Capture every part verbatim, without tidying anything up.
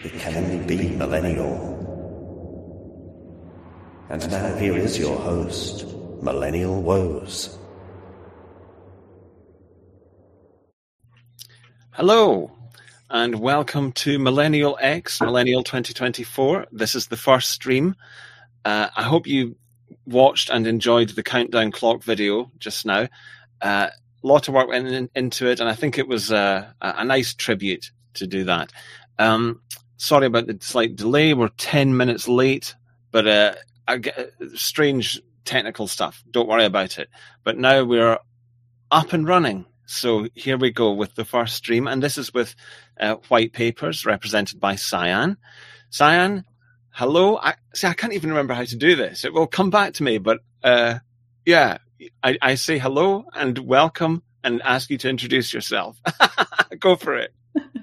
It can only be millennial. And now here is your host, Millennial Woes. Hello, and welcome to Millennial X, Millennial twenty twenty-four. This is the first stream. Uh, I hope you watched and enjoyed the countdown clock video just now. A uh, lot of work went in, into it, and I think it was uh, a, a nice tribute to do that. Um, sorry about the slight delay. We're ten minutes late, but uh, I get, strange technical stuff. Don't worry about it. But now we're up and running. So here we go with the first stream, and this is with uh, White Papers, represented by Cyan. Cyan, hello. I, see, I can't even remember how to do this. It will come back to me, but uh, yeah, I, I say hello and welcome and ask you to introduce yourself. Go for it.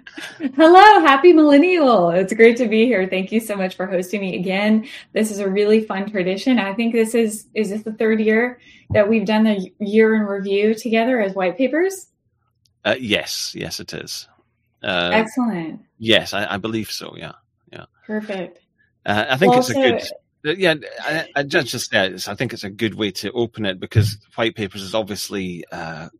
Hello, happy millennial. It's great to be here. Thank you so much for hosting me again. This is a really fun tradition. I think this is, is this the third year that we've done the year in review together as White Papers? Uh, yes, yes, it is. Uh, Excellent. Yes, I, I believe so. Yeah, yeah. Perfect. Uh, I think well, it's a so, good. Yeah, I, I just just yeah, I think it's a good way to open it because White Papers is obviously uh,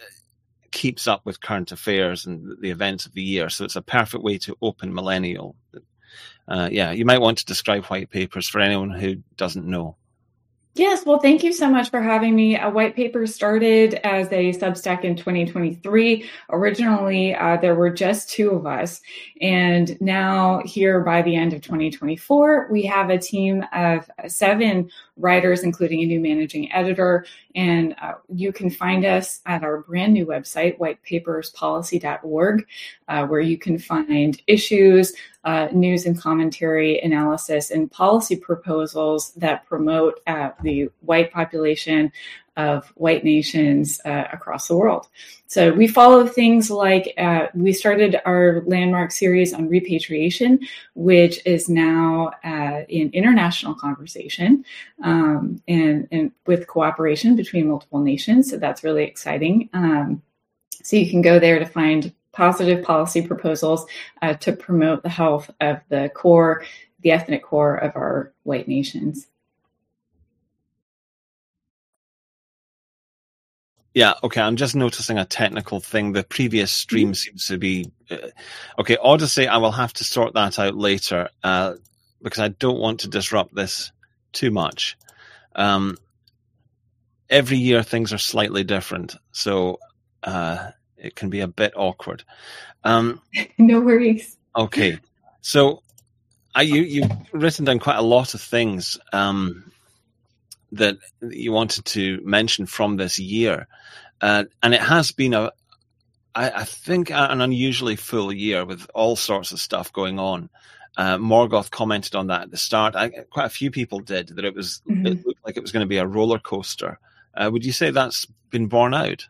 keeps up with current affairs and the events of the year, so it's a perfect way to open Millennial. Uh, yeah, you might want to describe White Papers for anyone who doesn't know. Yes, well, thank you so much for having me. Uh, White Papers started as a Substack in twenty twenty-three. Originally, uh, there were just two of us. And now here by the end of twenty twenty-four, we have a team of seven writers, including a new managing editor. And uh, you can find us at our brand new website, white papers policy dot org, uh, where you can find issues, uh, news and commentary, analysis, and policy proposals that promote uh, the white population of white nations uh, across the world. So we follow things like uh, we started our landmark series on repatriation, which is now uh, in international conversation um, and, and with cooperation between multiple nations. So that's really exciting. Um, so you can go there to find positive policy proposals uh, to promote the health of the core, the ethnic core of our white nations. Yeah, okay, I'm just noticing a technical thing. The previous stream seems to be... Uh, okay, Odyssey, I will have to sort that out later uh, because I don't want to disrupt this too much. Um, every year things are slightly different, so uh, it can be a bit awkward. Um, no worries. Okay, so I, you, you've written down quite a lot of things um, that you wanted to mention from this year. Uh, and it has been, a, I, I think, an unusually full year with all sorts of stuff going on. Uh, Morgoth commented on that at the start. I, quite a few people did, that it was mm-hmm. It looked like it was going to be a roller coaster. Uh, would you say that's been borne out?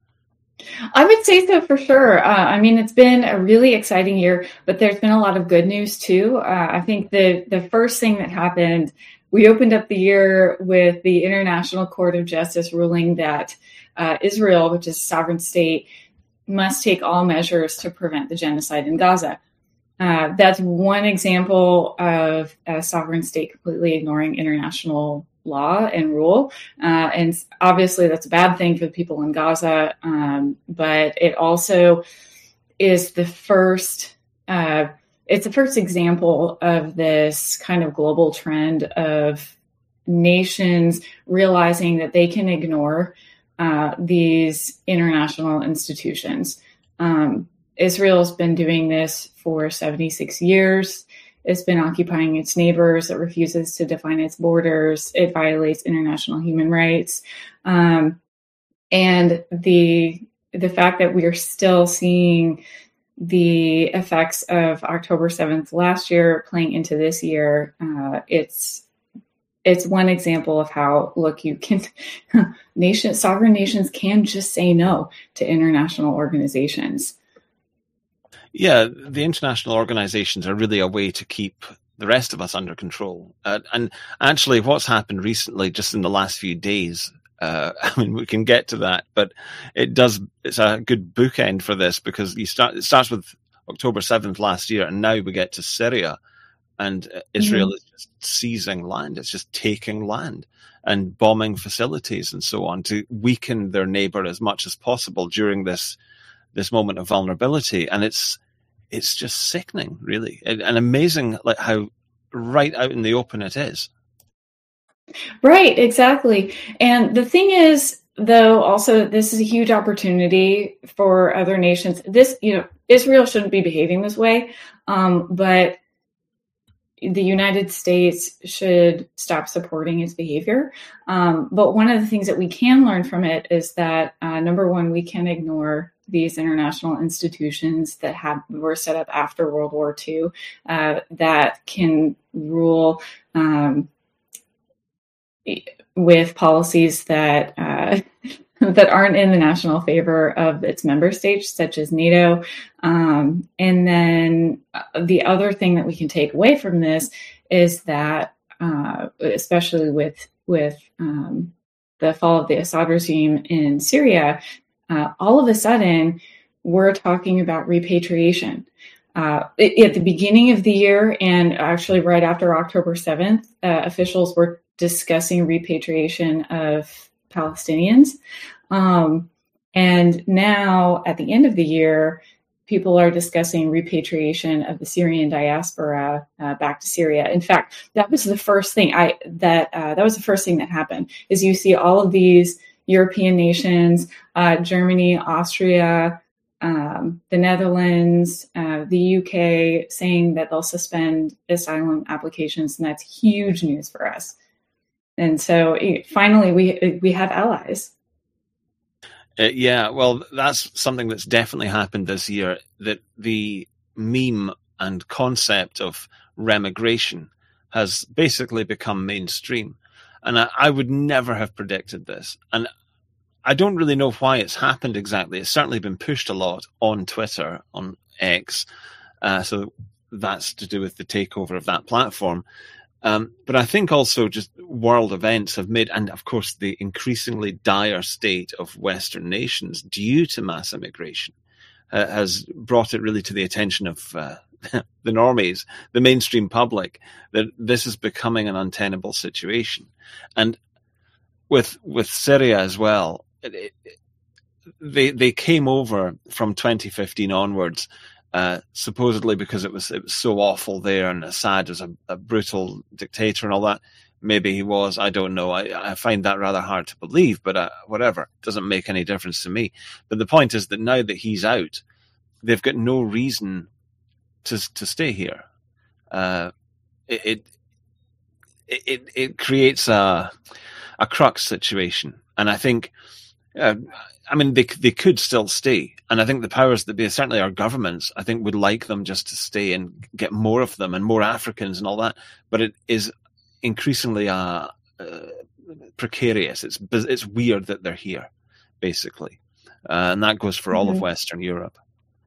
I would say so for sure. Uh, I mean, it's been a really exciting year, but there's been a lot of good news too. Uh, I think the the first thing that happened, we opened up the year with the International Court of Justice ruling that uh, Israel, which is a sovereign state, must take all measures to prevent the genocide in Gaza. Uh, that's one example of a sovereign state completely ignoring international law and rule. Uh, and obviously that's a bad thing for the people in Gaza. Um, but it also is the first, uh, it's the first example of this kind of global trend of nations realizing that they can ignore uh, these international institutions. Um, Israel's been doing this for seventy-six years. It's been occupying its neighbors. It refuses to define its borders. It violates international human rights. Um, and the the fact that we are still seeing the effects of October seventh last year playing into this year, uh, it's it's one example of how, look, you can, nation, sovereign nations can just say no to international organizations. Yeah, the international organizations are really a way to keep the rest of us under control. Uh, and actually, what's happened recently, just in the last few days, uh, I mean, we can get to that, but it does, it's a good bookend for this because you start, it starts with October seventh last year, and now we get to Syria, and Israel mm-hmm. is just seizing land. It's just taking land and bombing facilities and so on to weaken their neighbor as much as possible during this this moment of vulnerability. And it's it's just sickening, really, and, and amazing, like how right out in the open it is. Right, exactly. And the thing is, though, also, this is a huge opportunity for other nations. This, you know, Israel shouldn't be behaving this way, um, but the United States should stop supporting its behavior. Um, but one of the things that we can learn from it is that, uh, number one, we can ignore these international institutions that have were set up after World War Two uh, that can rule um, with policies that uh, that aren't in the national favor of its member states, such as NATO. Um, and then the other thing that we can take away from this is that, uh, especially with with um, the fall of the Assad regime in Syria, uh, all of a sudden we're talking about repatriation. Uh, at the beginning of the year, and actually right after October seventh, uh, officials were discussing repatriation of Palestinians. Um, and now at the end of the year, people are discussing repatriation of the Syrian diaspora uh, back to Syria. In fact, that was the first thing I that uh, that was the first thing that happened. Is you see all of these European nations, uh, Germany, Austria, um, the Netherlands, uh, the U K, saying that they'll suspend asylum applications, and that's huge news for us. And so finally, we we have allies. Uh, yeah, well, that's something that's definitely happened this year, that the meme and concept of remigration has basically become mainstream. And I, I would never have predicted this. And I don't really know why it's happened exactly. It's certainly been pushed a lot on Twitter, on X. Uh, so that's to do with the takeover of that platform. Um, but I think also just world events have made, and of course the increasingly dire state of Western nations due to mass immigration uh, has brought it really to the attention of uh, the normies, the mainstream public, that this is becoming an untenable situation. And with with Syria as well, it, it, they they came over from twenty fifteen onwards, Uh, supposedly because it was it was so awful there, and Assad was a, a brutal dictator and all that. Maybe he was, I don't know. I, I find that rather hard to believe, but uh, whatever. It doesn't make any difference to me. But the point is that now that he's out, they've got no reason to to stay here. Uh, it, it it it creates a a crux situation, and I think. Uh, I mean, they they could still stay, and I think the powers that be, certainly our governments, I think would like them just to stay and get more of them and more Africans and all that. But it is increasingly uh, uh, precarious. It's it's weird that they're here, basically, uh, and that goes for all mm-hmm. of Western Europe.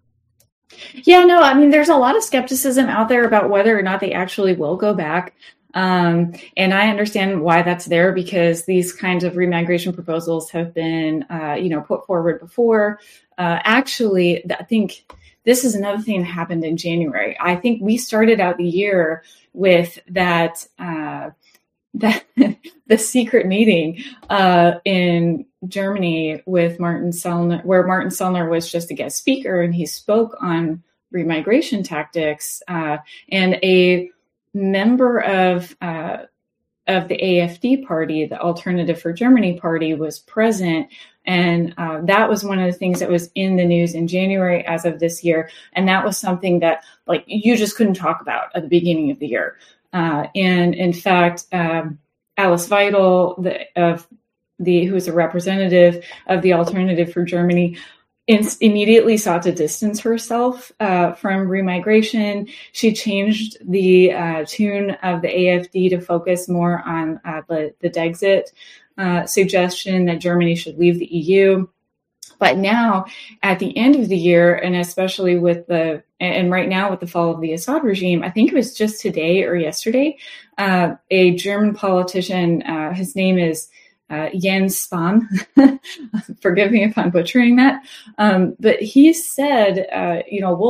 Yeah, no, I mean, there's a lot of skepticism out there about whether or not they actually will go back. Um, and I understand why that's there, because these kinds of remigration proposals have been, uh, you know, put forward before. Uh, actually, I think this is another thing that happened in January. I think we started out the year with that, uh, that the secret meeting uh, in Germany with Martin Sellner, where Martin Sellner was just a guest speaker, and he spoke on remigration tactics, uh, and a member of uh, of the A F D party, the Alternative for Germany party, was present. And uh, that was one of the things that was in the news in January as of this year. And that was something that, like, you just couldn't talk about at the beginning of the year. Uh, and in fact, um, Alice Weidel, the, of the who is a representative of the Alternative for Germany, In, immediately sought to distance herself uh, from remigration. She changed the uh, tune of the A F D to focus more on uh, the, the Dexit uh, suggestion that Germany should leave the E U. But now, at the end of the year, and especially with the, and right now with the fall of the Assad regime, I think it was just today or yesterday, uh, a German politician, uh, his name is Uh, Jens Spahn, forgive me if I'm butchering that, um, but he said, uh, you know, we'll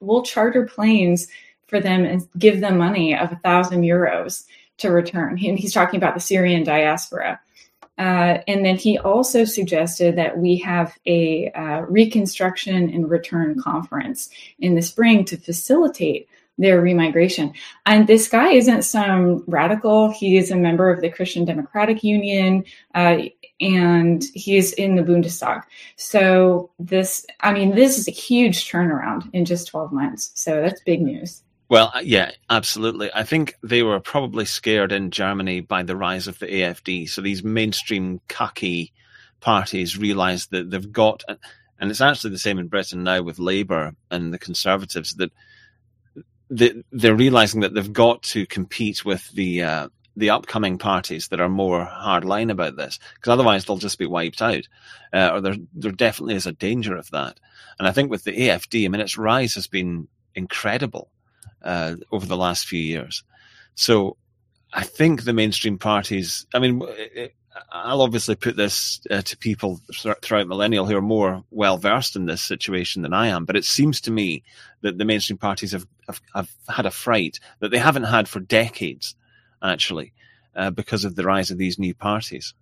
we'll charter planes for them and give them money of a thousand euros to return. And he's talking about the Syrian diaspora. Uh, and then he also suggested that we have a uh, reconstruction and return conference in the spring to facilitate their remigration. And this guy isn't some radical. He is a member of the Christian Democratic Union, uh, and he's in the Bundestag. So this, I mean, this is a huge turnaround in just twelve months. So that's big news. Well, yeah, absolutely. I think they were probably scared in Germany by the rise of the A F D. So these mainstream cucky parties realized that they've got, and it's actually the same in Britain now with Labour and the Conservatives, that they're realizing that they've got to compete with the uh, the upcoming parties that are more hardline about this, because otherwise they'll just be wiped out. Uh, or there, there definitely is a danger of that. And I think with the A F D, I mean, its rise has been incredible uh, over the last few years. So I think the mainstream parties, I mean, it, I'll obviously put this uh, to people throughout Millennial who are more well-versed in this situation than I am, but it seems to me that the mainstream parties have, have, have had a fright that they haven't had for decades, actually, uh, because of the rise of these new parties.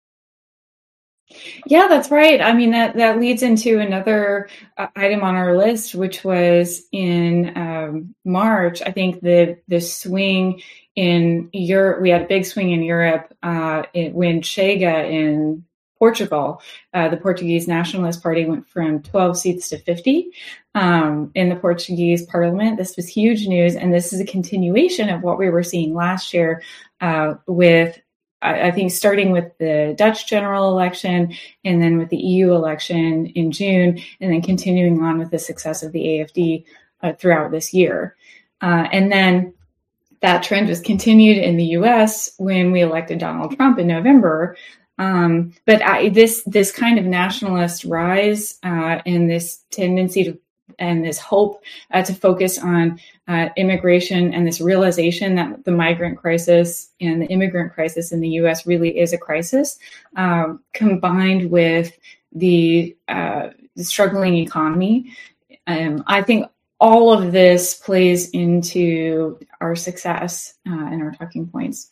Yeah, that's right. I mean, that, that leads into another uh, item on our list, which was in um, March. I think the the swing in Europe, we had a big swing in Europe uh, it, when Chega in Portugal, uh, the Portuguese Nationalist Party, went from twelve seats to fifty um, in the Portuguese parliament. This was huge news, and this is a continuation of what we were seeing last year uh, with I think starting with the Dutch general election and then with the E U election in June, and then continuing on with the success of the A F D uh, throughout this year. Uh, and then that trend was continued in the U S when we elected Donald Trump in November. Um, but I, this this kind of nationalist rise uh, and this tendency to and this hope uh, to focus on uh, immigration and this realization that the migrant crisis and the immigrant crisis in the U S really is a crisis, um, combined with the, uh, the struggling economy. Um, I think all of this plays into our success uh, and our talking points.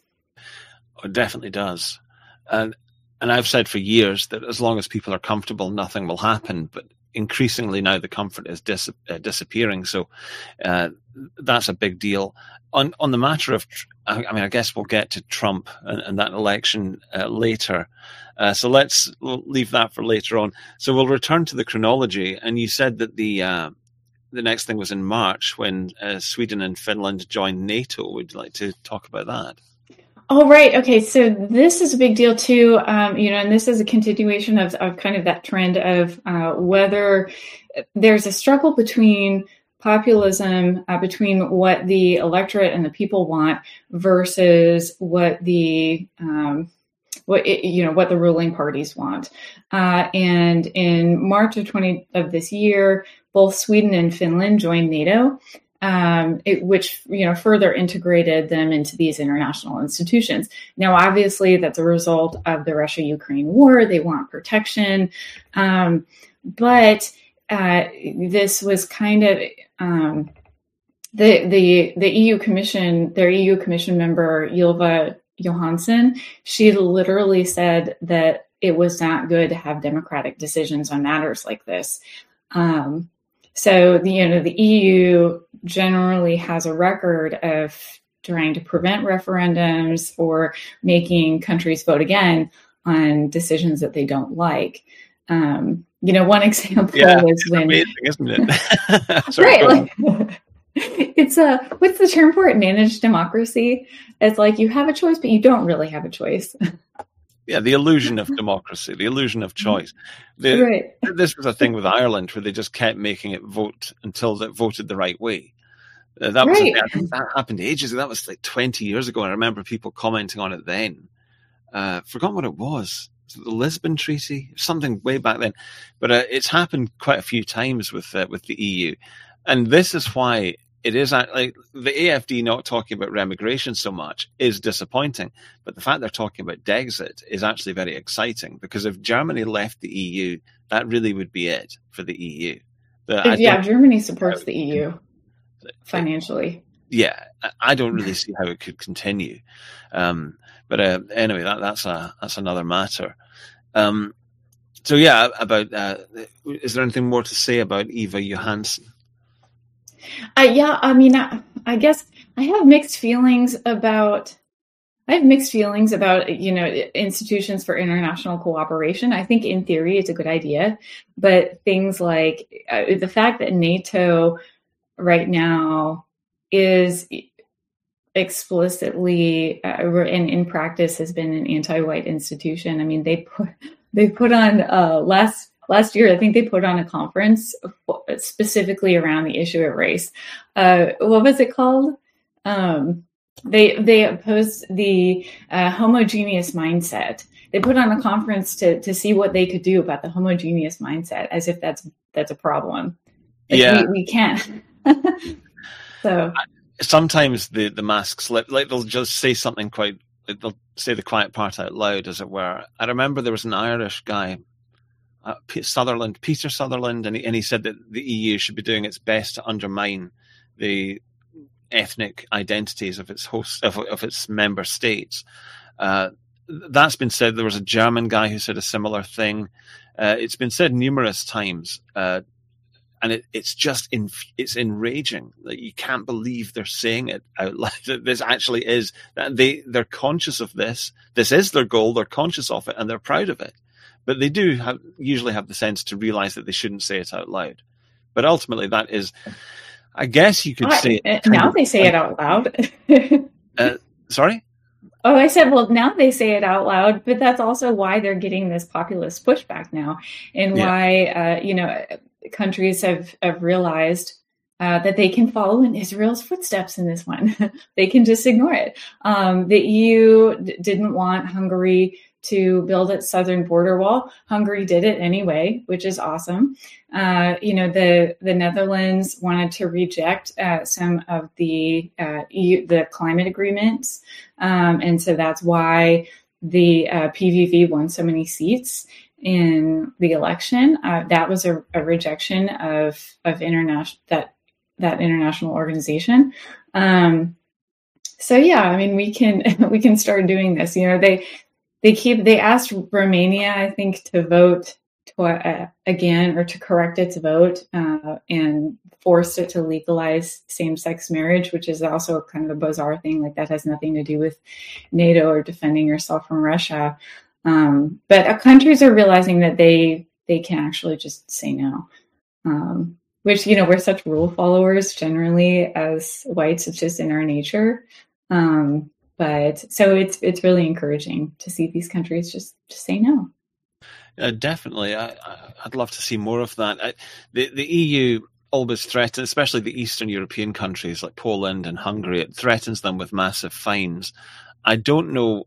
It definitely does. And, and I've said for years that as long as people are comfortable, nothing will happen. But increasingly now the comfort is dis- uh, disappearing. So uh, that's a big deal. On on the matter of, I mean, I guess we'll get to Trump and, and that election uh, later. Uh, so let's leave that for later on. So we'll return to the chronology. And you said that the uh, the next thing was in March when uh, Sweden and Finland joined NATO. Would you like to talk about that? Oh, right. Okay. So this is a big deal too. Um, you know, and this is a continuation of, of kind of that trend of uh, whether there's a struggle between populism, uh, between what the electorate and the people want versus what the, um, what, it, you know, what the ruling parties want. Uh, and in March of twenty of this year, both Sweden and Finland joined NATO. Um, it, which, you know, further integrated them into these international institutions. Now, obviously, that's a result of the Russia-Ukraine war. They want protection. Um, but uh, this was kind of um, the, the, the E U Commission, their E U Commission member, Ylva Johansson, she literally said that it was not good to have democratic decisions on matters like this. Um, So, the, you know, the E U generally has a record of trying to prevent referendums or making countries vote again on decisions that they don't like. Um, you know, one example yeah, was it's when, amazing, isn't it? Sorry, right? Like, it's a what's the term for it? Managed democracy. It's like you have a choice, but you don't really have a choice. Yeah, the illusion of democracy, the illusion of choice. The, right. This was a thing with Ireland where they just kept making it vote until it voted the right way. Uh, that was right. a, that happened ages ago. That was like twenty years ago. And I remember people commenting on it then. Uh, forgotten what it was. Was it the Lisbon Treaty? Something way back then. But uh, it's happened quite a few times with uh, with the E U. And this is why it is like the A F D not talking about remigration so much is disappointing, but the fact they're talking about Dexit is actually very exciting, because if Germany left the E U, that really would be it for the E U. The, yeah, Germany supports the E U. financially. Yeah, I don't really see how it could continue. Um, but uh, anyway, that, that's a that's another matter. Um, so yeah, about uh, is there anything more to say about Eva Johansson? Uh, yeah, I mean, I, I guess I have mixed feelings about. I have mixed feelings about, you know, institutions for international cooperation. I think in theory it's a good idea, but things like uh, the fact that NATO right now is explicitly uh, and in practice has been an anti-white institution. I mean, they put they put on uh, last last year. I think they put on a conference specifically around the issue of race. Uh, what was it called? Um, They they opposed the uh, homogeneous mindset. They put on a conference to to see what they could do about the homogeneous mindset, as if that's that's a problem. Like yeah, we, we can't. So sometimes the the mask slip. Like they'll just say something quite. Like they'll say the quiet part out loud, as it were. I remember there was an Irish guy, uh, Sutherland, Peter Sutherland, and he, and he said that the E U should be doing its best to undermine the ethnic identities of its host of, of its member states. Uh, that's been said. There was a German guy who said a similar thing. Uh, it's been said numerous times, uh, and it, it's just in, it's enraging that you can't believe they're saying it out loud. This actually is that they they're conscious of this. This is their goal. They're conscious of it, and they're proud of it. But they do have, usually have the sense to realize that they shouldn't say it out loud. But ultimately, that is. I guess you could I, say it. now they say it out loud. uh, sorry? Oh, I said, well, now they say it out loud, but that's also why they're getting this populist pushback now, and Yeah. why uh, you know countries have have realized uh, that they can follow in Israel's footsteps in this one. They can just ignore it. Um, the E U d- didn't want Hungary to build its southern border wall. Hungary did it anyway, which is awesome. Uh, you know, the the Netherlands wanted to reject uh, some of the uh, E U, the climate agreements, um, and so that's why the uh, P V V won so many seats in the election. Uh, that was a, a rejection of of international that that international organization. Um, so yeah, I mean, we can we can start doing this. You know, they. They keep. They asked Romania, I think, to vote to, uh, again or to correct its vote uh, and forced it to legalize same-sex marriage, which is also kind of a bizarre thing. Like that has nothing to do with NATO or defending yourself from Russia. Um, but uh, countries are realizing that they they can actually just say no. Um, which you know we're such rule followers generally as whites. It's just in our nature. Um, But so it's it's really encouraging to see these countries just, just say no. Uh, definitely, I, I'd love to see more of that. I, the the E U always threatens, especially the Eastern European countries like Poland and Hungary. It threatens them with massive fines. I don't know.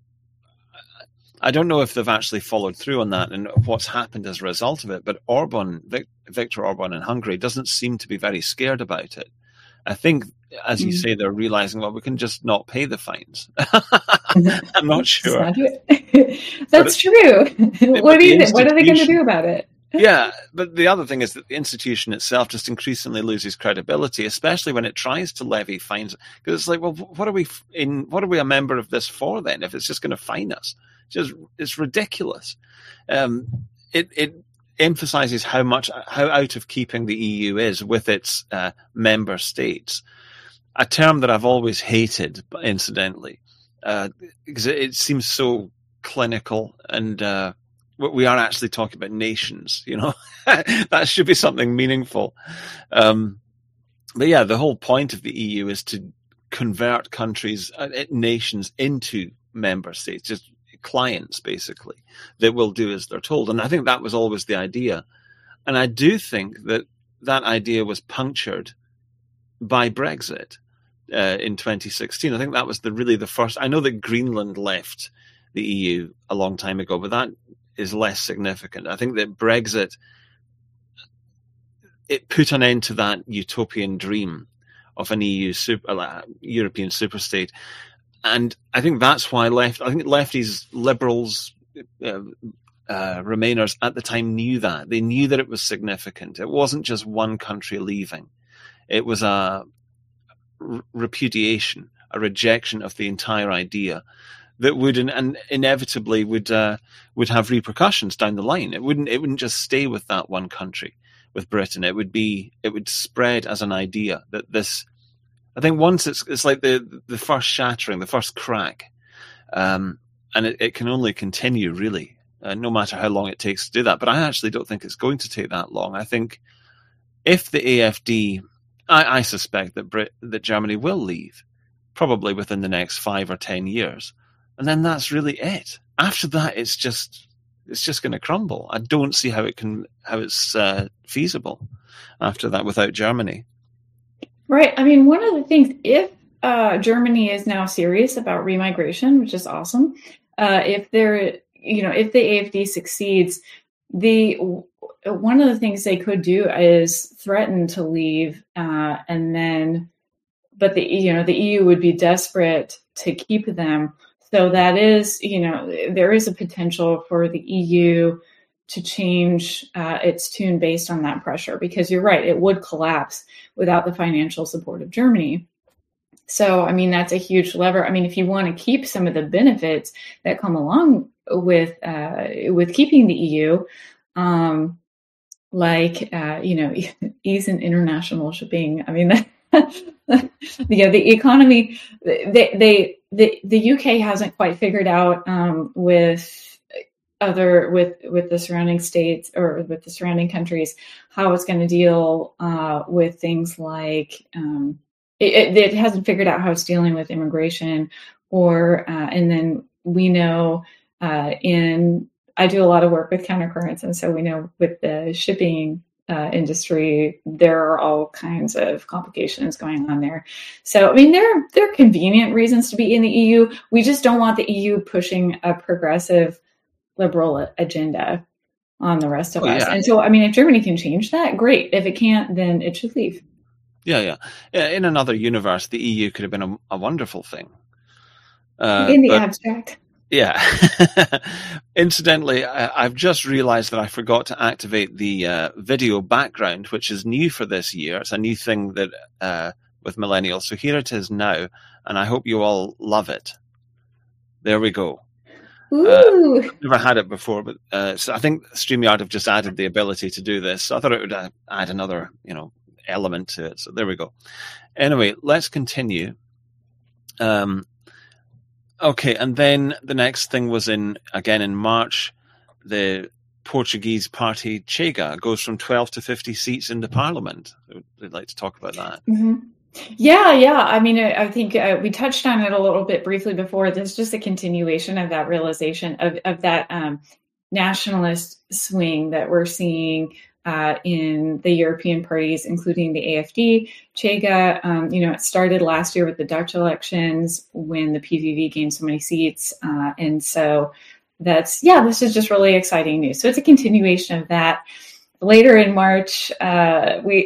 I don't know if they've actually followed through on that and what's happened as a result of it. But Orban, Vic, Viktor Orban in Hungary, doesn't seem to be very scared about it. I think, as you mm. say, they're realizing, well, we can just not pay the fines. I'm not sure. That's true. What do you think? What are they going to do about it? Yeah, but the other thing is that the institution itself just increasingly loses credibility, especially when it tries to levy fines. Because it's like, well, what are we in? What are we a member of this for then? If it's just going to fine us, it's just it's ridiculous. Um, it it. emphasizes how much, how out of keeping the E U is with its uh, member states. A term that I've always hated, incidentally, uh, because it, it seems so clinical, and uh, we are actually talking about nations. You know, that should be something meaningful. Um, but yeah, the whole point of the E U is to convert countries, uh, nations, into member states. Just clients, basically, that will do as they're told. And I think that was always the idea. And I do think that that idea was punctured by Brexit uh, in twenty sixteen. I think that was the really the first. I know that Greenland left the E U a long time ago, but that is less significant. I think that Brexit, it put an end to that utopian dream of an E U super, uh, European superstate. And I think that's why left. I think lefties, liberals, uh, uh, Remainers at the time knew that. They knew that it was significant. It wasn't just one country leaving. It was a r- repudiation, a rejection of the entire idea that would in, and inevitably would uh, would have repercussions down the line. It wouldn't it wouldn't just stay with that one country, with Britain. It would be it would spread as an idea that this. I think once it's it's like the the first shattering, the first crack, um, and it, it can only continue really, uh, no matter how long it takes to do that. But I actually don't think it's going to take that long. I think if the A F D, I, I suspect that Brit, that Germany will leave, probably within the next five or ten years. And then that's really it. After that, it's just it's just going to crumble. I don't see how it can how it's uh, feasible after that without Germany. Right. I mean, one of the things, if uh, Germany is now serious about remigration, which is awesome, uh, if they're you know if the A F D succeeds, the one of the things they could do is threaten to leave, uh, and then, but the you know the E U would be desperate to keep them. So that is, you know, there is a potential for the E U to change uh, its tune based on that pressure, because you're right, it would collapse without the financial support of Germany. So, I mean, that's a huge lever. I mean, if you want to keep some of the benefits that come along with uh, with keeping the E U, um, like, uh, you know, ease in international shipping. I mean, yeah, the economy, they, they, the, the U K hasn't quite figured out um, with other, with, with the surrounding states or with the surrounding countries, how it's going to deal uh, with things like, um, it, it hasn't figured out how it's dealing with immigration or, uh, and then we know uh, in, I do a lot of work with countercurrents. And so we know with the shipping Uh, industry, there are all kinds of complications going on there. So, I mean, there are, there are convenient reasons to be in the E U. We just don't want the E U pushing a progressive liberal agenda on the rest of oh, us. Yeah. And so, I mean, if Germany can change that, great. If it can't, then it should leave. Yeah, yeah. yeah in another universe, the E U could have been a, a wonderful thing. Uh, in the but- abstract. Yeah. Incidentally, I, I've just realized that I forgot to activate the uh, video background, which is new for this year. It's a new thing that uh, with Millennials. So here it is now, and I hope you all love it. There we go. Ooh. Uh, never had it before, but uh, so I think StreamYard have just added the ability to do this. So I thought it would uh, add another, you know, element to it. So there we go. Anyway, let's continue. Um, Okay, and then the next thing was in, again in March, the Portuguese party Chega goes from twelve to fifty seats in the parliament. I'd like to talk about that. Mm-hmm. Yeah, yeah. I mean, I, I think uh, we touched on it a little bit briefly before. There's just a continuation of that realization of, of that um, nationalist swing that we're seeing Uh, in the European parties, including the A F D, Chega. Um, you know, it started last year with the Dutch elections when the P V V gained so many seats. Uh, and so that's, yeah, this is just really exciting news. So it's a continuation of that. Later in March, uh, we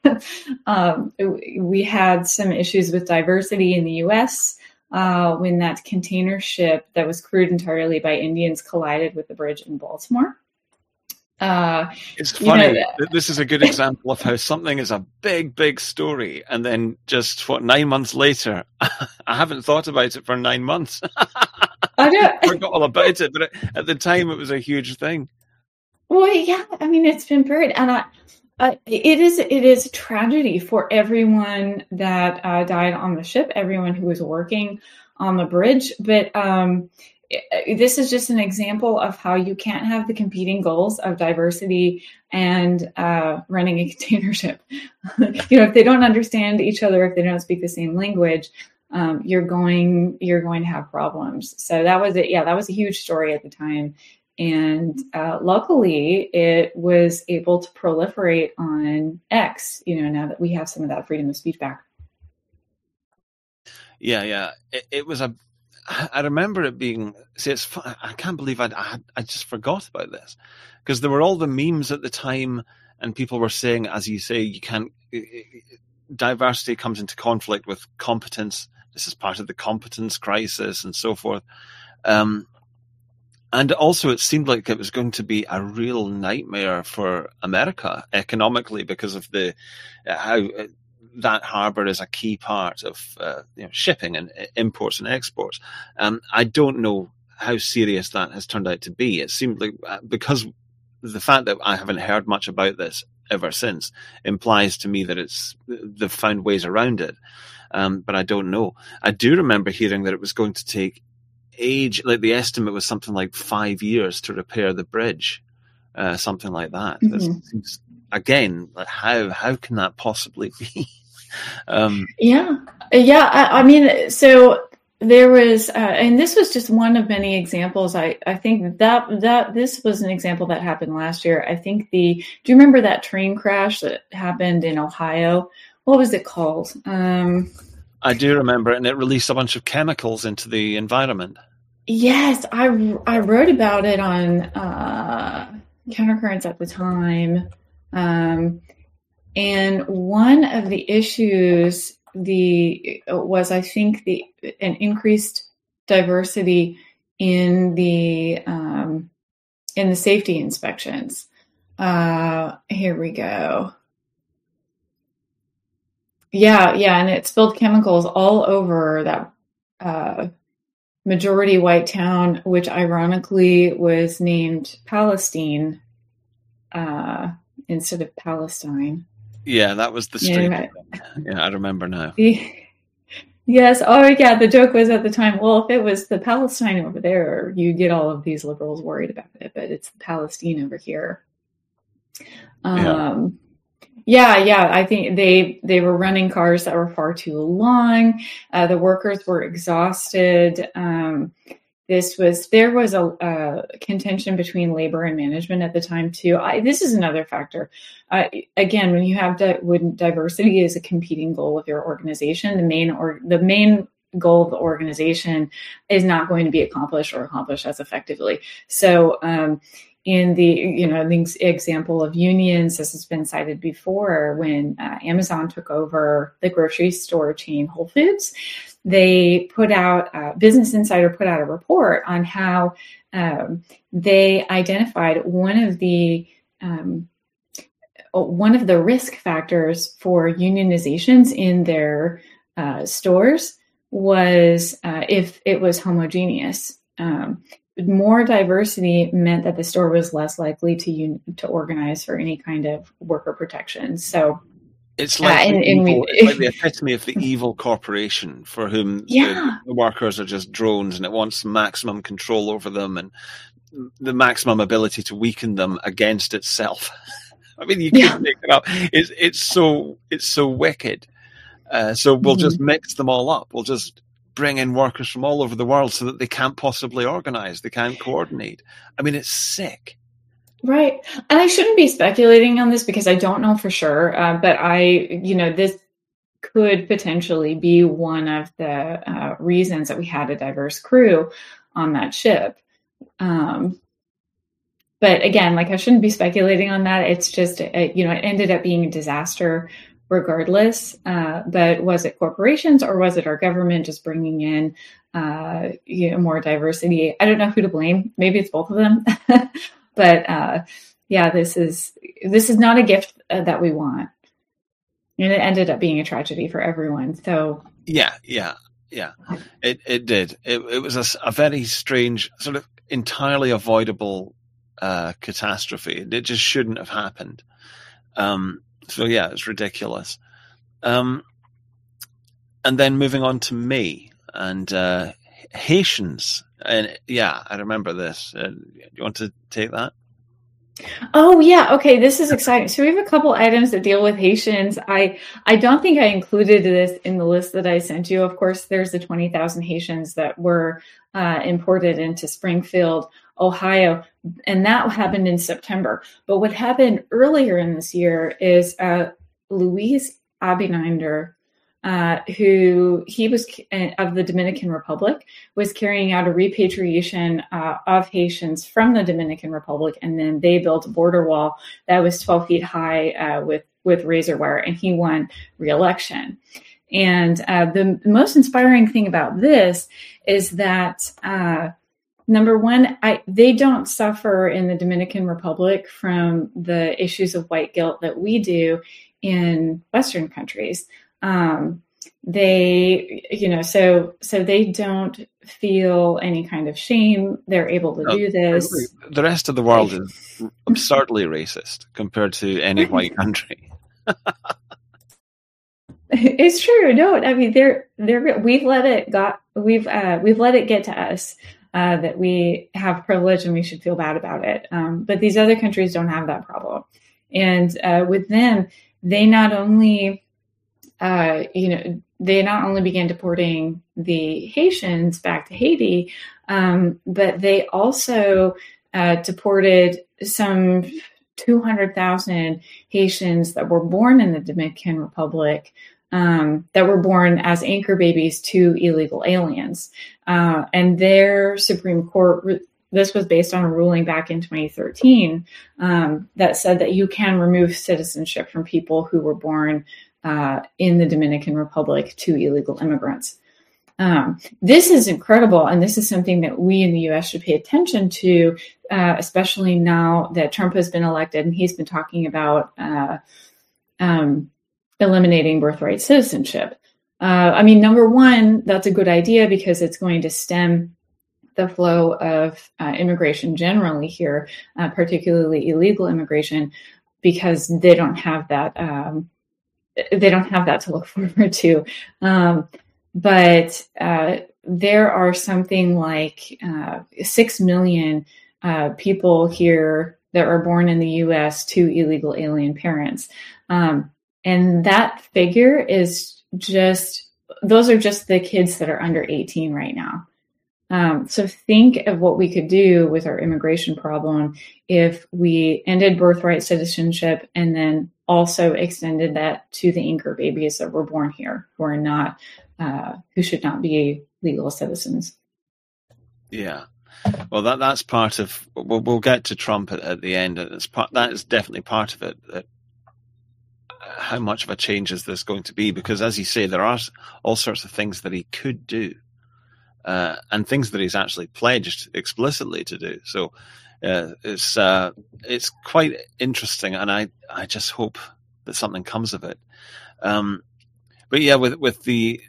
um, we had some issues with diversity in the U S uh, when that container ship that was crewed entirely by Indians collided with the bridge in Baltimore. Uh, it's funny. You know, this is a good example of how something is a big, big story, and then just what nine months later, I haven't thought about it for nine months. I, I forgot all about it, but at the time, it was a huge thing. Well, yeah, I mean, it's been buried, and I, uh, it is it is a tragedy for everyone that uh, died on the ship, everyone who was working on the bridge, but. Um, This is just an example of how you can't have the competing goals of diversity and uh, running a container ship. You know, if they don't understand each other, if they don't speak the same language, um, you're going you're going to have problems. So that was it. Yeah, that was a huge story at the time, and uh, luckily it was able to proliferate on X. You know, now that we have some of that freedom of speech back. Yeah, yeah, it, it was a. I remember it being. See, it's. Fun. I can't believe I. I, I just forgot about this because there were all the memes at the time, and people were saying, as you say, you can't. Diversity comes into conflict with competence. This is part of the competence crisis, and so forth. Um, and also, it seemed like it was going to be a real nightmare for America economically because of the how that harbour is a key part of uh, you know, shipping and imports and exports. Um, I don't know how serious that has turned out to be. It seemed like, uh, because the fact that I haven't heard much about this ever since implies to me that it's they've found ways around it. Um, but I don't know. I do remember hearing that it was going to take age, like the estimate was something like five years to repair the bridge, uh, something like that. Mm-hmm. Seems, again, like how how can that possibly be? um, yeah, yeah. I, I mean, so there was, uh, and this was just one of many examples. I I think that that this was an example that happened last year. I think the do you remember that train crash that happened in Ohio? What was it called? Um, I do remember it, and it released a bunch of chemicals into the environment. Yes, I, I wrote about it on uh, Countercurrents at the time. Um, and one of the issues the was, I think, the an increased diversity in the um, in the safety inspections. Uh, here we go. Yeah, yeah, and it spilled chemicals all over that uh, majority white town, which ironically was named Palestine uh, instead of Palestine. Yeah, that was the street. Yeah, yeah, I remember now. Yes. Oh, yeah. The joke was at the time, well, if it was the Palestine over there, you get all of these liberals worried about it, but it's the Palestine over here. Um, yeah, yeah. I think they they were running cars that were far too long. Uh, the workers were exhausted. Um, this was there was a, a contention between labor and management at the time too. I, this is another factor. Uh, again, when you have di- when diversity is a competing goal of your organization, the main or the main goal of the organization is not going to be accomplished or accomplished as effectively. So. Um, In the, you know, the example of unions, this has been cited before, when uh, Amazon took over the grocery store chain Whole Foods, they put out, uh, Business Insider put out a report on how um, they identified one of the um, one of the risk factors for unionizations in their uh, stores was uh, if it was homogeneous. Um, More diversity meant that the store was less likely to un- to organize for any kind of worker protection. So it's like, uh, and, the, and evil, we, it's like the epitome of the evil corporation for whom yeah. the, the workers are just drones, and it wants maximum control over them and the maximum ability to weaken them against itself. I mean, you yeah. can't make it up. It's it's so it's so wicked. Uh, so we'll mm-hmm. just mix them all up. We'll just bring in workers from all over the world so that they can't possibly organize, they can't coordinate. I mean, it's sick. Right. And I shouldn't be speculating on this because I don't know for sure, uh, but I, you know, this could potentially be one of the uh, reasons that we had a diverse crew on that ship. Um, but again, like I shouldn't be speculating on that. It's just, uh, you know, it ended up being a disaster regardless, uh, but was it corporations or was it our government just bringing in, uh, you know, more diversity? I don't know who to blame. Maybe it's both of them, but uh, yeah, this is this is not a gift uh, that we want, and it ended up being a tragedy for everyone. So yeah, yeah, yeah, it it did. It it was a, a very strange, sort of entirely avoidable uh, catastrophe. It just shouldn't have happened. Um, So yeah, it's ridiculous. Um, and then moving on to May and uh, Haitians, and yeah, I remember this. Uh, do you want to take that? Oh yeah, okay. This is exciting. So we have a couple items that deal with Haitians. I I don't think I included this in the list that I sent you. Of course, there's the twenty thousand Haitians that were uh, imported into Springfield, Ohio, and that happened in September. But what happened earlier in this year is uh, Luis Abinader, uh, who he was of the Dominican Republic, was carrying out a repatriation uh, of Haitians from the Dominican Republic, and then they built a border wall that was twelve feet high uh, with with razor wire, and he won re-election. And uh, the most inspiring thing about this is that. Uh, Number one, I, they don't suffer in the Dominican Republic from the issues of white guilt that we do in Western countries. Um, they, you know, so so they don't feel any kind of shame. They're able to No, do this. the rest of the world is absurdly racist compared to any white country. It's true. No, I mean they're they're we've let it got we've uh, we've let it get to us uh, that we have privilege and we should feel bad about it. Um, but these other countries don't have that problem, and uh, with them, they not only uh, you know they not only began deporting the Haitians back to Haiti, um, but they also uh, deported some two hundred thousand Haitians that were born in the Dominican Republic, um, that were born as anchor babies to illegal aliens. Uh, and their Supreme Court, this was based on a ruling back in twenty thirteen, um, that said that you can remove citizenship from people who were born uh, in the Dominican Republic to illegal immigrants. Um, this is incredible, and this is something that we in the U S should pay attention to, uh, especially now that Trump has been elected and he's been talking about uh, um, eliminating birthright citizenship. Uh, I mean, number one, that's a good idea because it's going to stem the flow of uh, immigration generally here, uh, particularly illegal immigration, because they don't have that. Um, they don't have that to look forward to. Um, But uh, there are something like uh, six million uh, people here that are born in the U S to illegal alien parents. Um, and that figure is just, those are just the kids that are under eighteen right now. Um, so think of what we could do with our immigration problem if we ended birthright citizenship and then also extended that to the anchor babies that were born here who are not Uh, who should not be legal citizens. Yeah, well, that that's part of. We'll, we'll get to Trump at, at the end. It's part that is definitely part of it. That how much of a change is this going to be? Because, as you say, there are all sorts of things that he could do, uh, and things that he's actually pledged explicitly to do. So uh, it's uh, it's quite interesting, and I I just hope that something comes of it. Um, but yeah, with with the.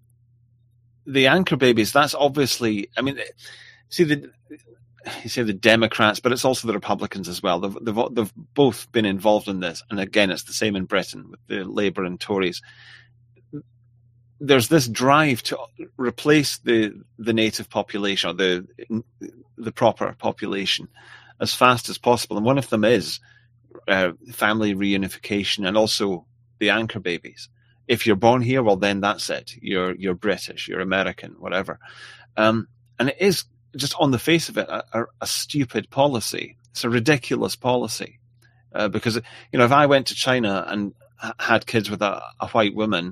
The anchor babies, that's obviously, I mean, see, the, you say the Democrats, but it's also the Republicans as well. They've, they've, they've both been involved in this. And again, it's the same in Britain with the Labour and Tories. There's this drive to replace the, the native population, or the, the proper population, as fast as possible. And one of them is uh, family reunification and also the anchor babies. If you're born here, well, then that's it. You're you're British, you're American, whatever. Um, and it is just on the face of it a, a, a stupid policy. It's a ridiculous policy uh, because you know if I went to China and had kids with a, a white woman,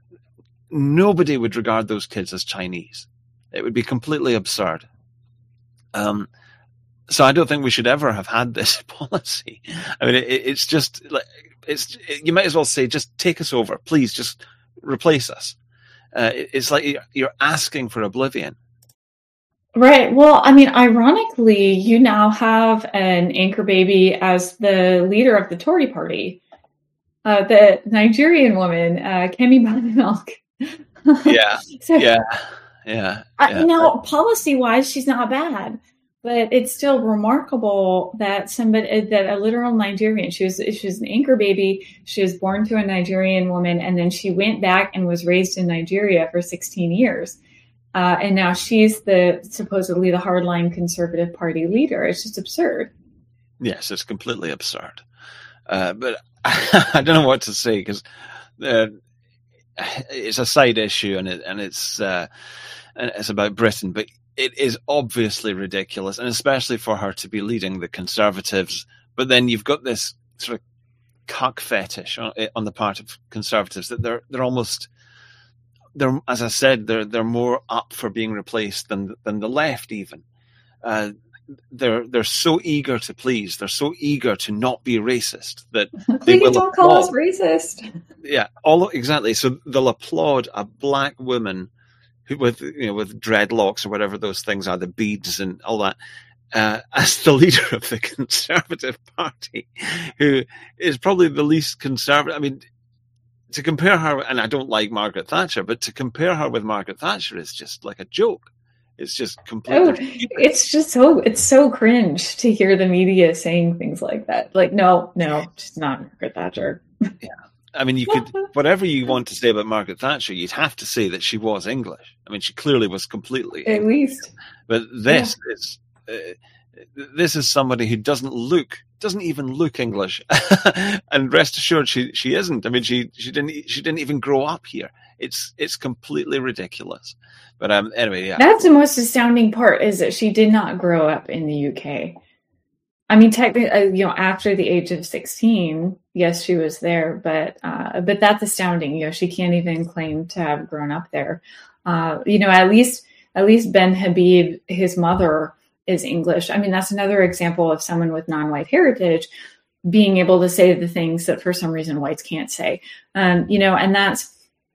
nobody would regard those kids as Chinese. It would be completely absurd. Um, so I don't think we should ever have had this policy. I mean, it, it's just like. It's you might as well say, just take us over, please. Just replace us. Uh, it's like you're asking for oblivion. Right. Well, I mean, ironically, you now have an anchor baby as the leader of the Tory party, uh, the Nigerian woman, uh, Kemi Badenoch. Yeah. so, yeah. Yeah. Uh, yeah. Now, policy-wise, she's not bad. But it's still remarkable that somebody, that a literal Nigerian, she was, she was an anchor baby. She was born to a Nigerian woman, and then she went back and was raised in Nigeria for sixteen years. Uh, and now she's the supposedly the hardline Conservative Party leader. It's just absurd. Yes, it's completely absurd. Uh, but I don't know what to say because uh, it's a side issue, and it and it's uh, and it's about Britain, but. It is obviously ridiculous, and especially for her to be leading the Conservatives. But then you've got this sort of cuck fetish on, on the part of Conservatives that they're they're almost they're as I said they're they're more up for being replaced than than the left even. Uh, they're they're so eager to please. They're so eager to not be racist that they Please will don't applaud. call us racist. Yeah, all exactly. So they'll applaud a black woman. With you know, with dreadlocks or whatever those things are, the beads and all that, uh, as the leader of the Conservative Party, who is probably the least conservative. I mean, to compare her, and I don't like Margaret Thatcher, but to compare her with Margaret Thatcher is just like a joke. It's just completely. Oh, it's just so it's so cringe to hear the media saying things like that. Like, no, no, she's not Margaret Thatcher. Yeah, I mean, you could whatever you want to say about Margaret Thatcher, you'd have to say that she was English. I mean, she clearly was completely at English. least. But this yeah. is uh, this is somebody who doesn't look. Doesn't even look English, and rest assured, she she isn't. I mean, she she didn't she didn't even grow up here. It's it's completely ridiculous. But um, anyway, yeah, that's the most astounding part is that she did not grow up in the U K. I mean, technically, uh, you know, after the age of sixteen, yes, she was there, but uh, but that's astounding. You know, she can't even claim to have grown up there. Uh, you know, at least at least Ben Habib, his mother, is English. I mean, that's another example of someone with non-white heritage being able to say the things that for some reason whites can't say. Um, you know, and that's,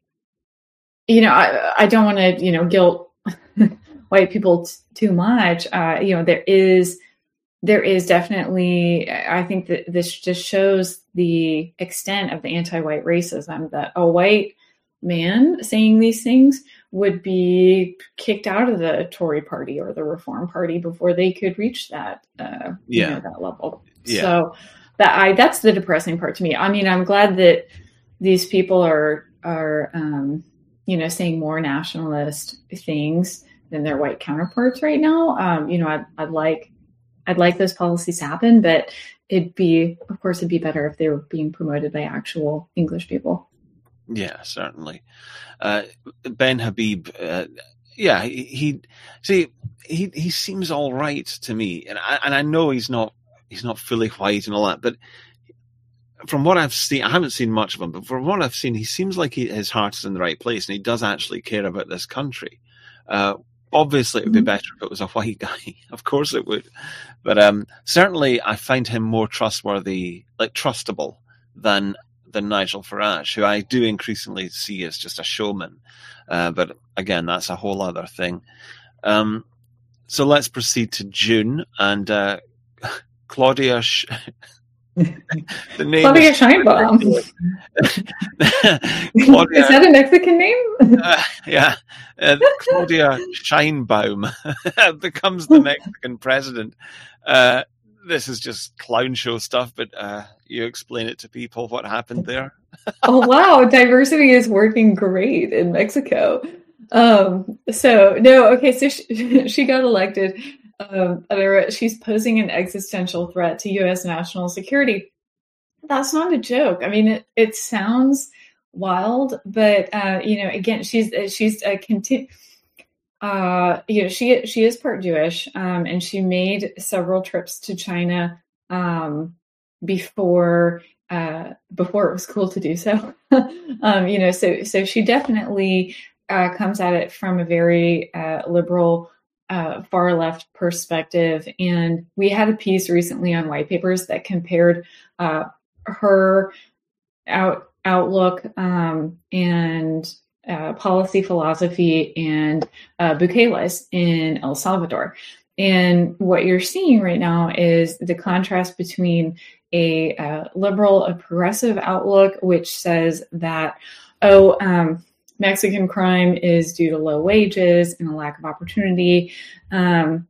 you know, I, I don't want to, you know, guilt white people t- too much. Uh, you know, there is, there is definitely, I think that this just shows the extent of the anti-white racism that a white man saying these things would be kicked out of the Tory party or the Reform Party before they could reach that, uh, yeah. you know, that level. Yeah. So that I, that's the depressing part to me. I mean, I'm glad that these people are, are, um, you know, saying more nationalist things than their white counterparts right now. Um, you know, I'd, I'd like, I'd like those policies to happen, but it'd be, of course, it'd be better if they were being promoted by actual English people. Yeah, certainly. Uh, Ben Habib, uh, yeah, he, he see he he seems all right to me, and I and I know he's not he's not fully white and all that, but from what I've seen, I haven't seen much of him, but from what I've seen, he seems like he, his heart is in the right place, and he does actually care about this country. Uh, obviously, it would be better if it was a white guy. Of course, it would, but um, certainly, I find him more trustworthy, like trustable, than. than Nigel Farage, who I do increasingly see as just a showman. Uh, but again, that's a whole other thing. Um, so let's proceed to June and uh, Claudia. Sh- the name Claudia is- Sheinbaum. Claudia, is that a Mexican name? uh, yeah, uh, Claudia Sheinbaum becomes the Mexican president. Uh, This is just clown show stuff, but uh, you explain it to people what happened there. Oh, wow. Diversity is working great in Mexico. Um, so, no, okay, so she, she got elected. Um, she's posing an existential threat to U S national security. That's not a joke. I mean, it, it sounds wild, but, uh, you know, again, she's she's a continu- Uh, you know, she she is part Jewish, um, and she made several trips to China um, before uh, before it was cool to do so. um, you know, so so she definitely uh, comes at it from a very uh, liberal, uh, far left perspective. And we had a piece recently on White Papers that compared uh, her out outlook um, and. Uh, policy philosophy and uh, Bukele's in El Salvador. And what you're seeing right now is the contrast between a uh, liberal, a progressive outlook, which says that, oh, um, Mexican crime is due to low wages and a lack of opportunity, um,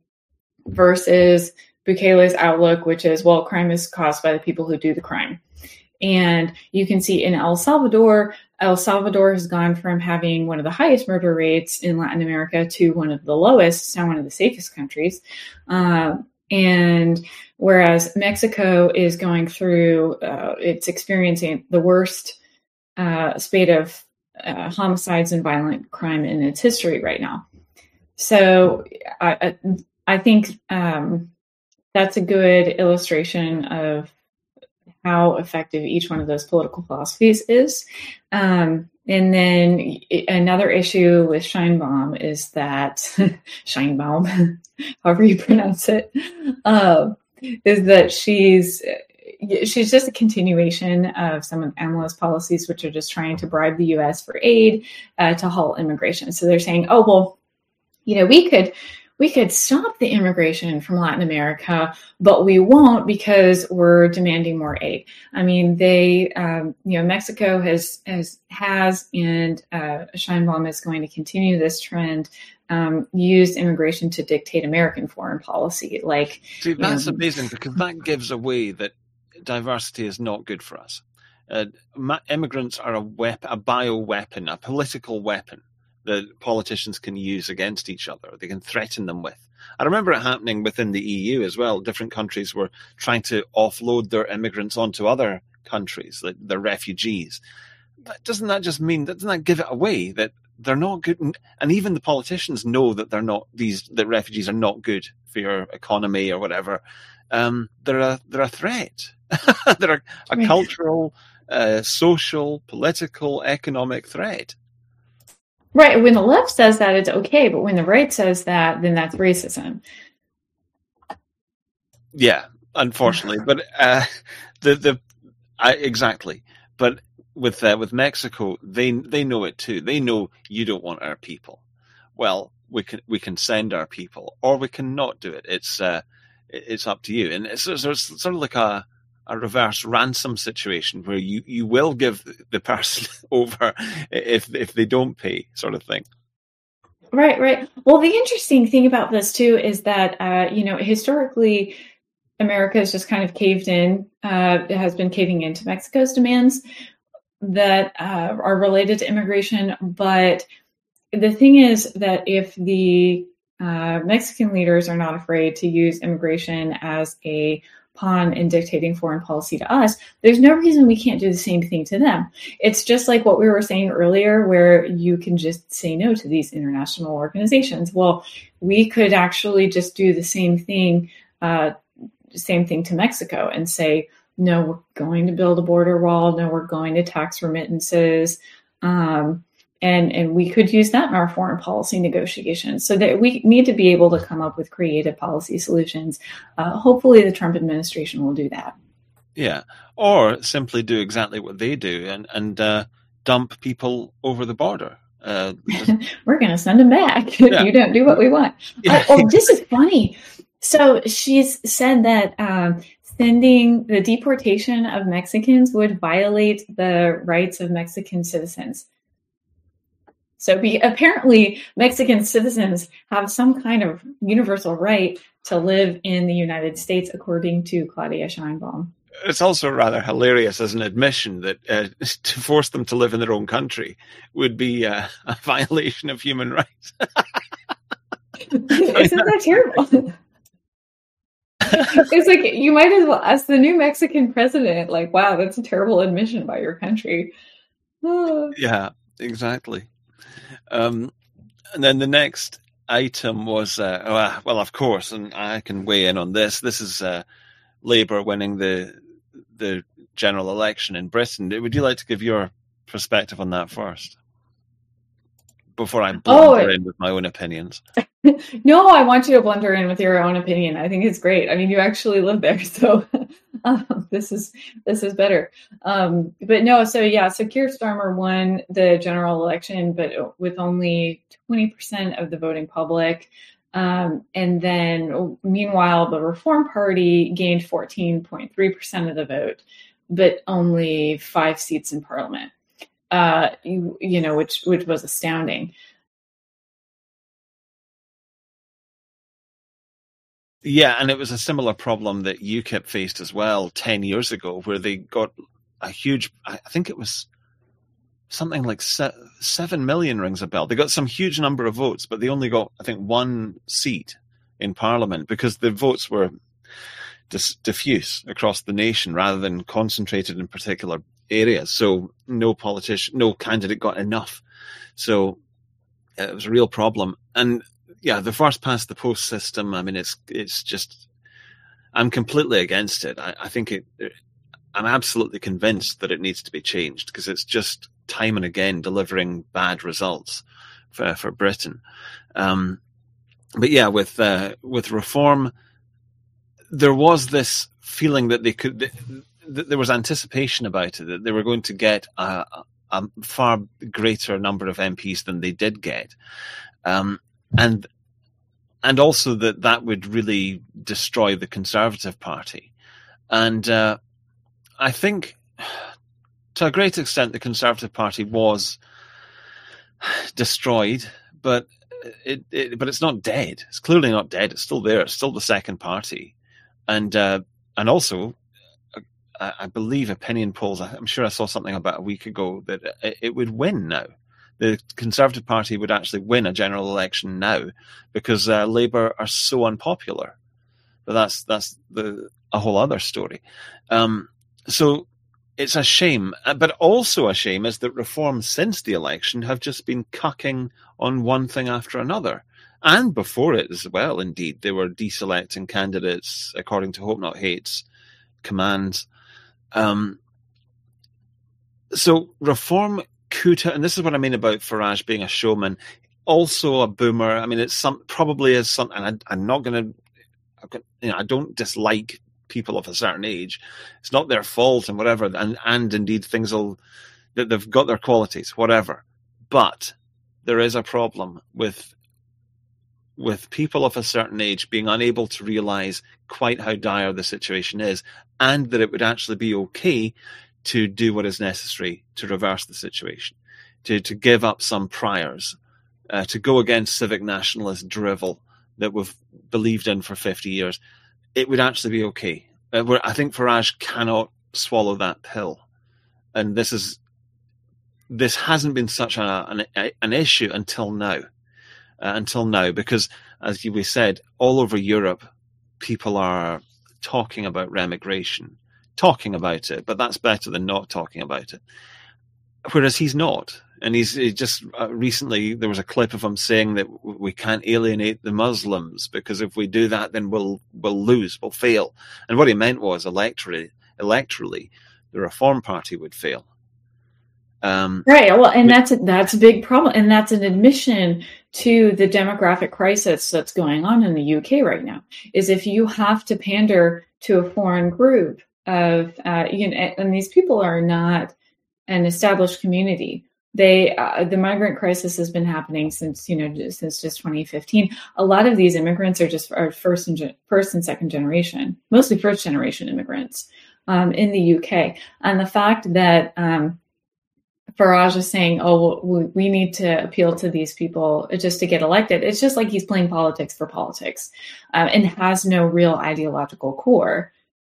versus Bukele's outlook, which is, well, crime is caused by the people who do the crime. And you can see in El Salvador, El Salvador has gone from having one of the highest murder rates in Latin America to one of the lowest. It's now one of the safest countries. Uh, and whereas Mexico is going through, uh, it's experiencing the worst uh, spate of uh, homicides and violent crime in its history right now. So I, I think um, that's a good illustration of how effective each one of those political philosophies is. Um, and then another issue with Sheinbaum is that, Sheinbaum, however you pronounce it, uh, is that she's she's just a continuation of some of AMLO's policies, which are just trying to bribe the U S for aid uh, to halt immigration. So they're saying, oh, well, you know, we could we could stop the immigration from Latin America, but we won't because we're demanding more aid. I mean, they, um, you know, Mexico has, has, has, and uh, Sheinbaum is going to continue this trend, um, used immigration to dictate American foreign policy. Like, see, that's know, amazing, because that gives away that diversity is not good for us. Uh, immigrants are a weapon, a bioweapon, a political weapon that politicians can use against each other. They can threaten them with. I remember it happening within the E U as well. Different countries were trying to offload their immigrants onto other countries, like their refugees. But doesn't that just mean, doesn't that give it away that they're not good? And even the politicians know that they're not, these, that refugees are not good for your economy or whatever. Um, they're a, they're a threat. They're a, a Right. cultural, uh, social, political, economic threat. Right. When the left says that, it's okay. But when the right says that, then that's racism. Yeah, unfortunately. But uh, the the I, exactly. But with uh, with Mexico, they they know it too. They know you don't want our people. Well, we can we can send our people, or we can not do it. It's uh, it's up to you. And it's, it's sort of like a a reverse ransom situation where you, you will give the person over if if they don't pay, sort of thing. Right, right. Well, the interesting thing about this too is that uh, you know, historically, America has just kind of caved in. Uh, it has been caving into Mexico's demands that uh, are related to immigration. But the thing is that if the uh, Mexican leaders are not afraid to use immigration as a pawn in dictating foreign policy to us, there's no reason we can't do the same thing to them. It's just like what we were saying earlier, where you can just say no to these international organizations. Well, we could actually just do the same thing, uh, same thing to Mexico and say, no, we're going to build a border wall. No, we're going to tax remittances. Um, And and we could use that in our foreign policy negotiations. So that we need to be able to come up with creative policy solutions. Uh, hopefully the Trump administration will do that. Yeah. Or simply do exactly what they do and, and uh, dump people over the border. Uh, We're going to send them back Yeah. if you don't do what we want. Yeah. Oh, oh, this is funny. So she's said that um, sending the deportation of Mexicans would violate the rights of Mexican citizens. So we, apparently Mexican citizens have some kind of universal right to live in the United States, according to Claudia Sheinbaum. It's also rather hilarious as an admission that uh, to force them to live in their own country would be uh, a violation of human rights. Isn't that terrible? It's like, you might as well, as the new Mexican president, like, wow, that's a terrible admission by your country. Oh. Yeah, exactly. Um, and then the next item was, uh, well, of course, and I can weigh in on this. This is uh, Labour winning the the general election in Britain. Would you like to give your perspective on that first, before I blunder Oh, in with my own opinions? No, I want you to blunder in with your own opinion. I think it's great. I mean, you actually live there, so um, this is this is better. Um, but no, so yeah, so Keir Starmer won the general election, but with only twenty percent of the voting public. Um, and then, meanwhile, the Reform Party gained fourteen point three percent of the vote, but only five seats in Parliament. Uh, you, you know, which which was astounding. Yeah, and it was a similar problem that UKIP faced as well ten years ago, where they got a huge, I think it was something like se- seven million rings a bell. They got some huge number of votes, but they only got, I think, one seat in Parliament because the votes were dis- diffuse across the nation rather than concentrated in particular areas. So no politician, no candidate got enough. So uh, it was a real problem. And yeah, the first past the post system, I mean, it's it's just, I'm completely against it. I, I think it, it, I'm absolutely convinced that it needs to be changed because it's just time and again delivering bad results for, for Britain. Um, but yeah, with uh, with reform, there was this feeling that they could, that there was anticipation about it, that they were going to get a, a far greater number of M Ps than they did get. Um, and and also that that would really destroy the Conservative Party. And uh, I think, to a great extent, the Conservative Party was destroyed, but it, it but it's not dead. It's clearly not dead. It's still there. It's still the second party, and uh, and also, uh, I believe opinion polls. I'm sure I saw something about a week ago that it, it would win now. The Conservative Party would actually win a general election now because uh, Labour are so unpopular. But that's that's the a whole other story. Um, so it's a shame, but also a shame is that reforms since the election have just been cucking on one thing after another. And before it as well, indeed, they were deselecting candidates according to Hope Not Hate's commands. Um, so reform could, and this is what I mean about Farage being a showman, also a boomer. I mean, it's some probably is something. And I, I'm not going to, you know, I don't dislike people of a certain age. It's not their fault and whatever. And and indeed, things will that they've got their qualities, whatever. But there is a problem with with people of a certain age being unable to realize quite how dire the situation is, and that it would actually be okay to do what is necessary to reverse the situation, to, to give up some priors, uh, to go against civic nationalist drivel that we've believed in for fifty years. It would actually be okay. Uh, where I think Farage cannot swallow that pill. And this is this hasn't been such a, an, an issue until now. Uh, until now, because, as we said, all over Europe, people are talking about remigration, talking about it, but that's better than not talking about it. Whereas he's not. And he's he just uh, recently, there was a clip of him saying that w- we can't alienate the Muslims because if we do that, then we'll we'll lose, we'll fail. And what he meant was electorally, electorally, the Reform Party would fail. Um, right. Well, and that's a, that's a big problem, and that's an admission to the demographic crisis that's going on in the U K right now. Is if you have to pander to a foreign group of, uh, you know, and these people are not an established community. They uh, the migrant crisis has been happening since you know since just twenty fifteen. A lot of these immigrants are just are first and first and second generation, mostly first generation immigrants um, in the U K, and the fact that. Um, Farage is saying, oh, well, we need to appeal to these people just to get elected. It's just like he's playing politics for politics um, and has no real ideological core.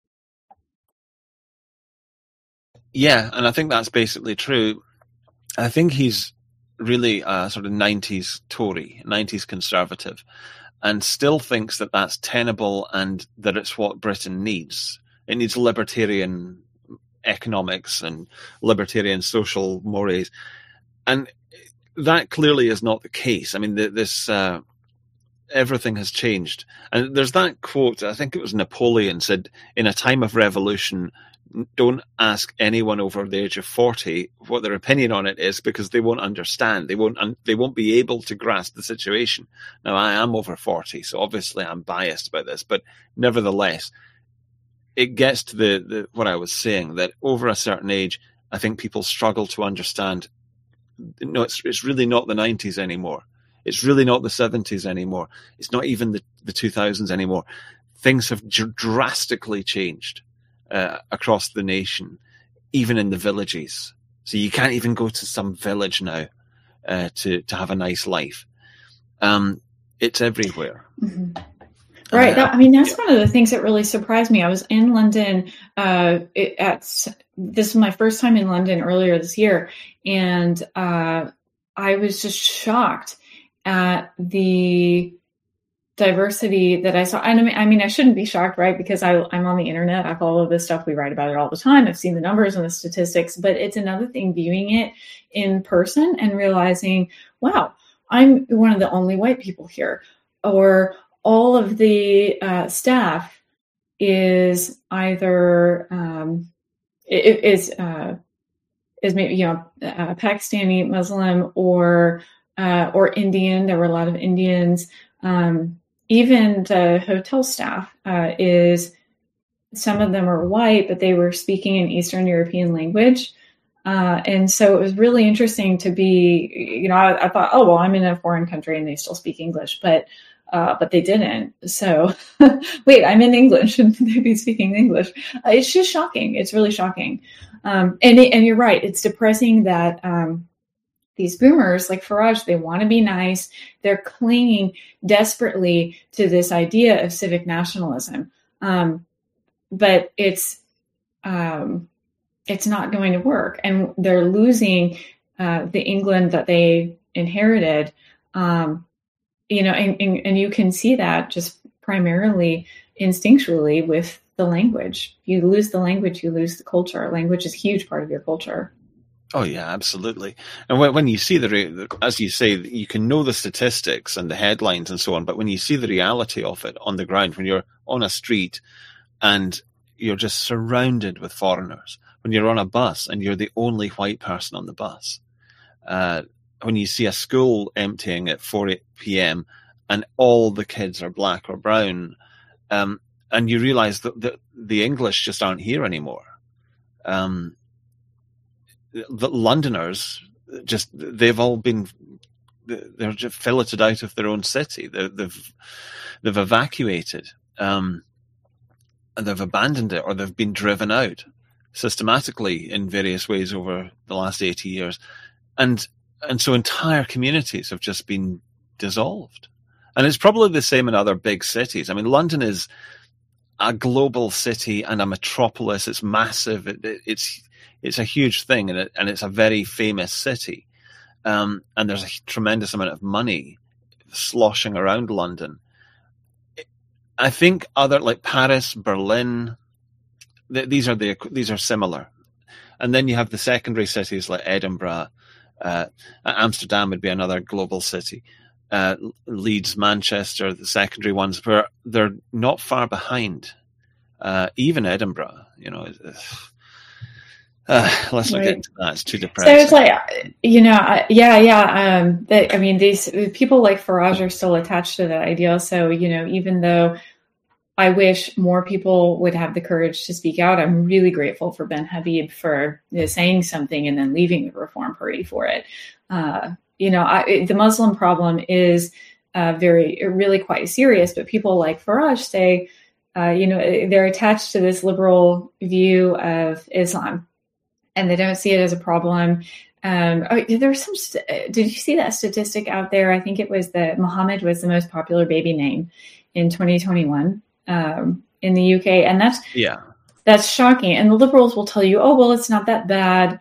Yeah, and I think that's basically true. I think he's really a sort of nineties Tory, nineties Conservative, and still thinks that that's tenable and that it's what Britain needs. It needs libertarian economics and libertarian social mores, and that clearly is not the case. I mean, the, this uh, everything has changed, and there's that quote. I think it was Napoleon said, "In a time of revolution, don't ask anyone over the age of forty what their opinion on it is, because they won't understand. They won't. Un- they won't be able to grasp the situation." Now, I am over forty, so obviously I'm biased about this, but nevertheless. It gets to the, the what I was saying, that over a certain age, I think people struggle to understand. No, it's it's really not the nineties anymore. It's really not the seventies anymore. It's not even the, the two thousands anymore. Things have dr- drastically changed uh, across the nation, even in the villages. So you can't even go to some village now uh, to, to have a nice life. Um, it's everywhere. Mm-hmm. Right. That, I mean, that's one of the things that really surprised me. I was in London uh, it, at this was my first time in London earlier this year, and uh, I was just shocked at the diversity that I saw. And I mean, I mean, I shouldn't be shocked, right? Because I, I'm on the internet. I follow this stuff. We write about it all the time. I've seen the numbers and the statistics, but it's another thing viewing it in person and realizing, wow, I'm one of the only white people here, or all of the uh, staff is either um, is uh, is maybe you know uh, Pakistani, Muslim, or uh, or Indian. There were a lot of Indians. Um, even the hotel staff uh, is some of them are white, but they were speaking an Eastern European language. Uh, and so it was really interesting to be, you know, I, I thought, oh, well, I'm in a foreign country and they still speak English, but uh, but they didn't. So, wait, I'm in English. Shouldn't they be speaking English? Uh, it's just shocking. It's really shocking. Um, and and you're right. It's depressing that um, these boomers like Farage, they want to be nice. They're clinging desperately to this idea of civic nationalism. Um, but it's um, it's not going to work. And they're losing uh, the England that they inherited. Um, you know, and, and, and you can see that just primarily instinctually with the language. You lose the language, you lose the culture. Language is a huge part of your culture. Oh yeah, absolutely. And when, when you see the, as you say, you can know the statistics and the headlines and so on, but when you see the reality of it on the ground, when you're on a street and you're just surrounded with foreigners, when you're on a bus and you're the only white person on the bus, uh, when you see a school emptying at four p.m. and all the kids are black or brown, um, and you realize that the, the English just aren't here anymore. Um, the Londoners, just they've all been they're just filleted out of their own city. They're, they've they've evacuated, um, and they've abandoned it, or they've been driven out systematically in various ways over the last eighty years, and and so entire communities have just been dissolved. And it's probably the same in other big cities. I mean, London is a global city and a metropolis. It's massive. It, it, it's It's a huge thing, and, it, and it's a very famous city. Um, and there's a tremendous amount of money sloshing around London. I think other, like Paris, Berlin, th- these are the these are similar. And then you have the secondary cities like Edinburgh, uh, Amsterdam would be another global city. Uh, Leeds, Manchester, the secondary ones, where they're not far behind. Uh, even Edinburgh, you know. Uh, let's not right. get into that. It's too depressing. So it's like, you know, yeah, yeah. Um, that, I mean, these people like Farage are still attached to that idea. So, you know, even though I wish more people would have the courage to speak out, I'm really grateful for Ben Habib for you know, saying something and then leaving the Reform Party for it. Uh, you know, I, the Muslim problem is uh, very, really quite serious, but people like Farage say, uh, you know, they're attached to this liberal view of Islam. And they don't see it as a problem. Um, oh, there's some. St- did you see that statistic out there? I think it was that Muhammad was the most popular baby name in twenty twenty-one um, in the U K, and that's yeah, that's shocking. And the liberals will tell you, "Oh, well, it's not that bad."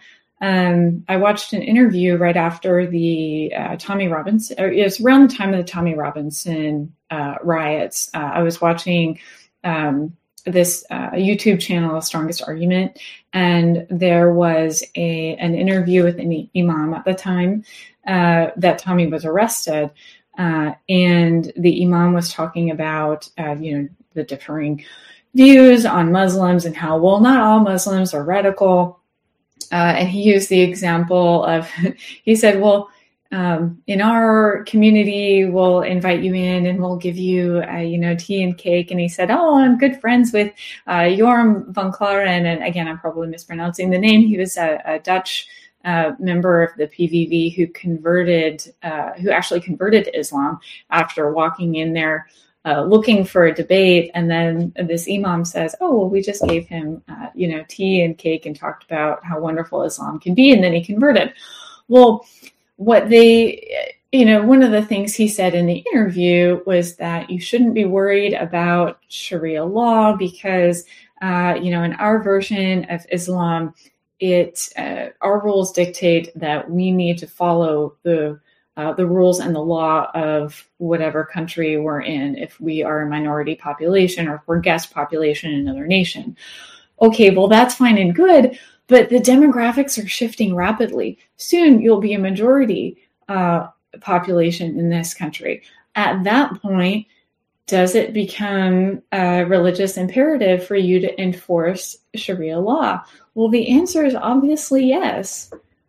Um, I watched an interview right after the uh, Tommy Robinson. Or it was around the time of the Tommy Robinson uh, riots. Uh, I was watching. Um, this uh, YouTube channel, Strongest Argument, and there was a an interview with an imam at the time uh, that Tommy was arrested, uh, and the imam was talking about uh, you know the differing views on Muslims and how well not all Muslims are radical, uh, and he used the example of he said, well. Um, in our community, we'll invite you in and we'll give you, uh, you know, tea and cake. And he said, oh, I'm good friends with uh, Jorm van Claren. And again, I'm probably mispronouncing the name. He was a, a Dutch uh, member of the P V V who converted, uh, who actually converted to Islam after walking in there uh, looking for a debate. And then this imam says, oh, well, we just gave him, uh, you know, tea and cake and talked about how wonderful Islam can be. And then he converted. Well, what they, you know, one of the things he said in the interview was that you shouldn't be worried about Sharia law because, uh, you know, in our version of Islam, it uh, our rules dictate that we need to follow the uh, the rules and the law of whatever country we're in if we are a minority population or if we're guest population in another nation. Okay, well, that's fine and good. But the demographics are shifting rapidly. Soon you'll be a majority uh, population in this country. At that point, does it become a religious imperative for you to enforce Sharia law? Well, the answer is obviously yes.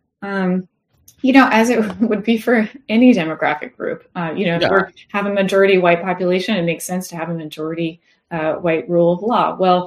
Um, you know, as it would be for any demographic group. Uh, you know, yeah. if we have a majority white population, it makes sense to have a majority uh, white rule of law. Well,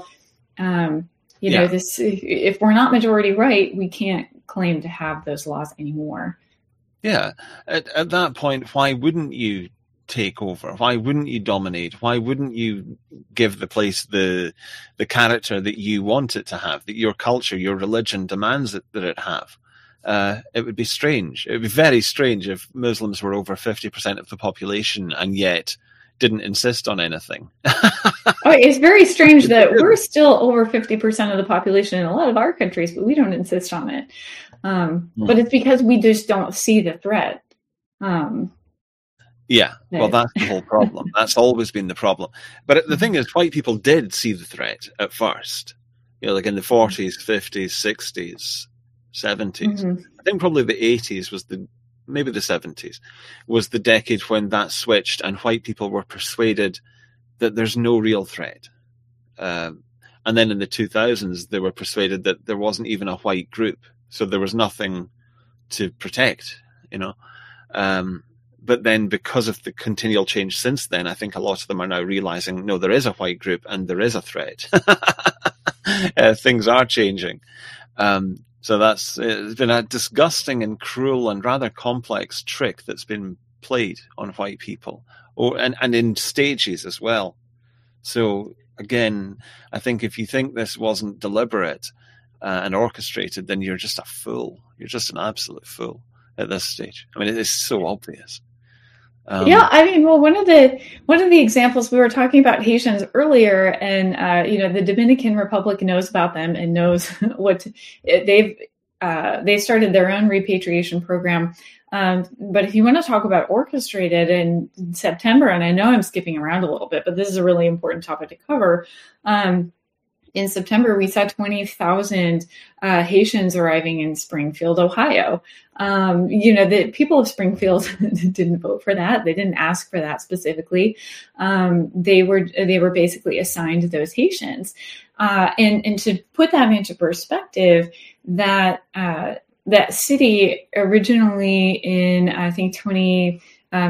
um, You know, yeah. this if we're not majority right, we can't claim to have those laws anymore. Yeah. At, at that point, why wouldn't you take over? Why wouldn't you dominate? Why wouldn't you give the place the the character that you want it to have, that your culture, your religion demands it, that it have? Uh, it would be strange. It would be very strange if Muslims were over fifty percent of the population and yet didn't insist on anything. Oh, it's very strange that we're still over fifty percent of the population in a lot of our countries, but we don't insist on it. Um, mm. But it's because we just don't see the threat. Um, yeah, well, that's the whole problem. That's always been the problem. But the thing is, white people did see the threat at first. You know, like in the forties, fifties, sixties, seventies. Mm-hmm. I think probably the eighties was the, maybe the seventies, was the decade when that switched and white people were persuaded that there's no real threat. Um, and then in the two thousands, they were persuaded that there wasn't even a white group. So there was nothing to protect, you know. Um, but then because of the continual change since then, I think a lot of them are now realizing, no, there is a white group and there is a threat. uh, things are changing. Um, so that's, it's been a disgusting and cruel and rather complex trick that's been played on white people, or and, and in stages as well. So again, I think if you think this wasn't deliberate uh, and orchestrated, then you're just a fool. You're just an absolute fool at this stage. I mean, it is so obvious. Um, yeah, I mean, well, one of the one of the examples, we were talking about Haitians earlier, and uh, you know, the Dominican Republic knows about them and knows what they've uh, they started their own repatriation program. Um, but if you want to talk about orchestrated in September, and I know I'm skipping around a little bit, but this is a really important topic to cover. Um, in September, we saw twenty thousand uh, Haitians arriving in Springfield, Ohio. Um, you know, the people of Springfield didn't vote for that. They didn't ask for that specifically. Um, they were they were basically assigned those Haitians. Uh, and, and to put that into perspective, that uh, that city originally in, I think, twenty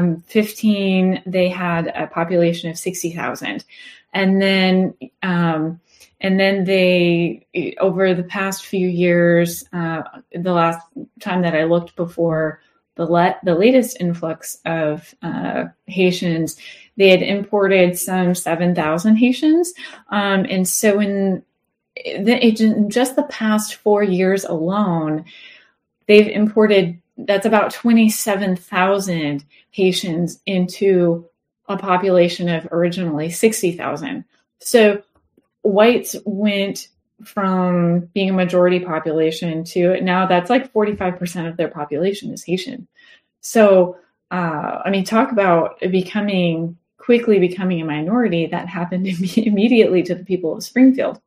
fifteen, they had a population of sixty thousand. And then um, And then they, over the past few years, uh, the last time that I looked before the le- the latest influx of uh, Haitians, they had imported some seven thousand Haitians. Um, and so in, the, in just the past four years alone, they've imported, that's about twenty-seven thousand Haitians into a population of originally sixty thousand. So whites went from being a majority population to now that's like forty-five percent of their population is Haitian. So, uh, I mean, talk about becoming, quickly becoming a minority. That happened immediately to the people of Springfield.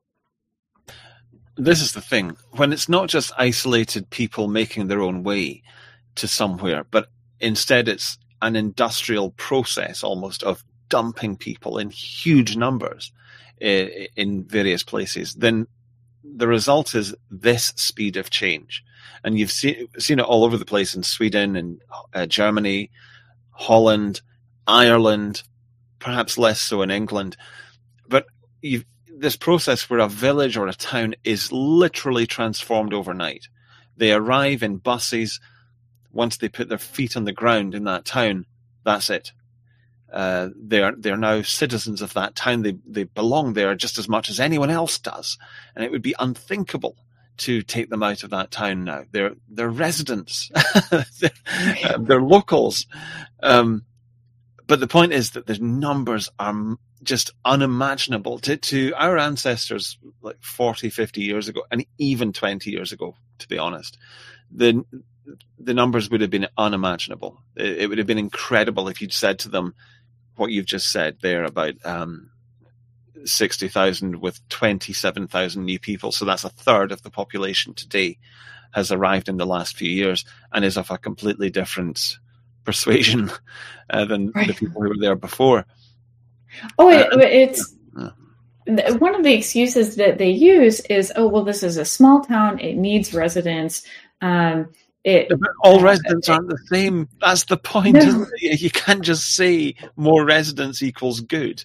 This is the thing. When it's not just isolated people making their own way to somewhere, but instead it's an industrial process almost of dumping people in huge numbers in various places, then the result is this speed of change. And you've seen, seen it all over the place in Sweden and uh, Germany, Holland, Ireland, perhaps less so in England. But you've, this process where a village or a town is literally transformed overnight. They arrive in buses. Once they put their feet on the ground in that town, that's it. Uh, they are they are now citizens of that town. They they belong there just as much as anyone else does, and it would be unthinkable to take them out of that town now. They're they're residents, they're, uh, they're locals. Um, but the point is that the numbers are just unimaginable to to our ancestors, like forty, fifty years ago, and even twenty years ago. To be honest, the the numbers would have been unimaginable. It, it would have been incredible if you'd said to them what you've just said there about um, sixty thousand with twenty-seven thousand new people. So that's a third of the population today has arrived in the last few years and is of a completely different persuasion uh, than right. the people who were there before. Oh, it, uh, it's uh, one of the excuses that they use is, oh, well, this is a small town. It needs residents. Um, It, but all residents aren't the same. That's the point. No. Isn't it? You can't just say more residents equals good.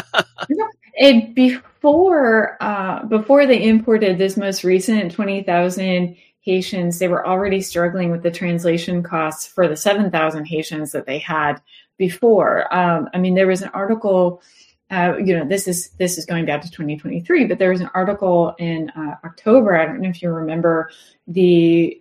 And before uh, before they imported this most recent twenty thousand Haitians, they were already struggling with the translation costs for the seven thousand Haitians that they had before. Um, I mean, there was an article, uh, you know, this is this is going back to twenty twenty-three, but there was an article in uh, October. I don't know if you remember, the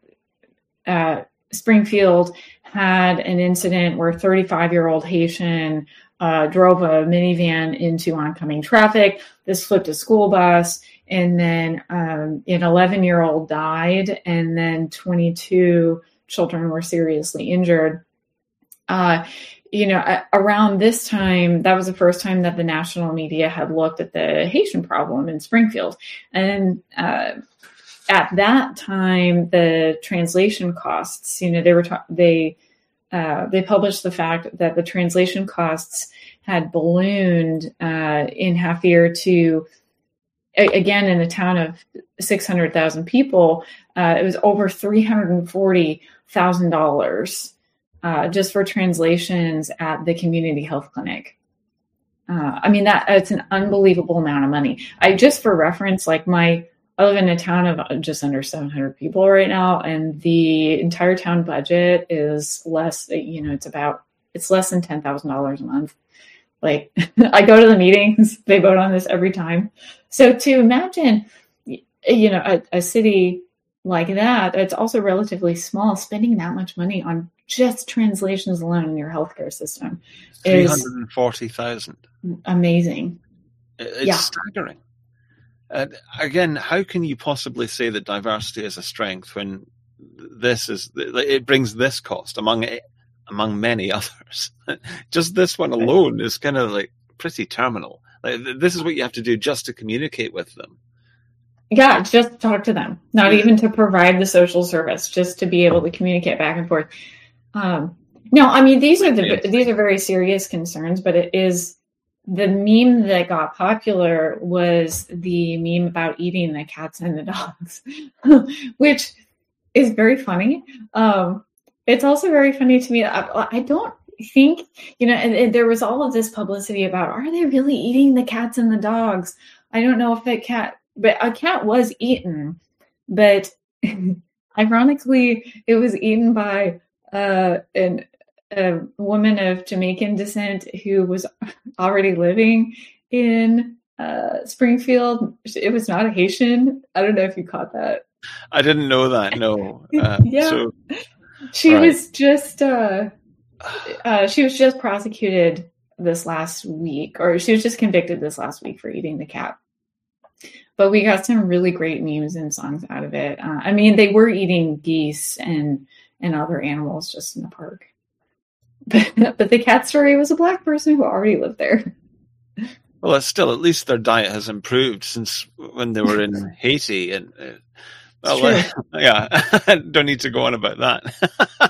uh, uh, Springfield had an incident where a thirty-five-year-old Haitian uh, drove a minivan into oncoming traffic. This flipped a school bus, and then um, an eleven-year-old died, and then twenty-two children were seriously injured. Uh, you know, around this time, that was the first time that the national media had looked at the Haitian problem in Springfield. And uh, at that time, the translation costs, you know, they were ta- they uh, they published the fact that the translation costs had ballooned uh, in Hafir to, a- again, in a town of six hundred thousand people, uh, it was over three hundred forty thousand dollars. Uh, just for translations at the community health clinic. Uh, I mean, that it's an unbelievable amount of money. I just for reference, like my, I live in a town of just under seven hundred people right now, and the entire town budget is less, you know, it's about, it's less than ten thousand dollars a month. Like I go to the meetings, they vote on this every time. So to imagine, you know, a, a city like that, it's also relatively small, spending that much money on just translations alone in your healthcare system is three hundred forty thousand. Amazing. It's yeah. staggering. Uh, again, how can you possibly say that diversity is a strength when this is, it brings this cost among among many others? Just this one alone is kind of like pretty terminal. Like, this is what you have to do just to communicate with them. Yeah, just talk to them, not even to provide the social service, just to be able to communicate back and forth. Um, no, I mean, these are the these are very serious concerns, but it is the meme that got popular was the meme about eating the cats and the dogs, which is very funny. Um, it's also very funny to me. I, I don't think, you know, and, and there was all of this publicity about, are they really eating the cats and the dogs? I don't know if that cat, but a cat was eaten, but ironically, it was eaten by uh, an, a woman of Jamaican descent who was already living in uh, Springfield. It was not a Haitian. I don't know if you caught that. I didn't know that. No. Uh, yeah, so, she right. was just uh, uh, she was just prosecuted this last week, or she was just convicted this last week for eating the cat. But we got some really great memes and songs out of it. Uh, I mean, they were eating geese and and other animals just in the park. But, but the cat story was a black person who already lived there. Well, it's still, at least their diet has improved since when they were in Haiti. And uh, well, uh, yeah, don't need to go on about that.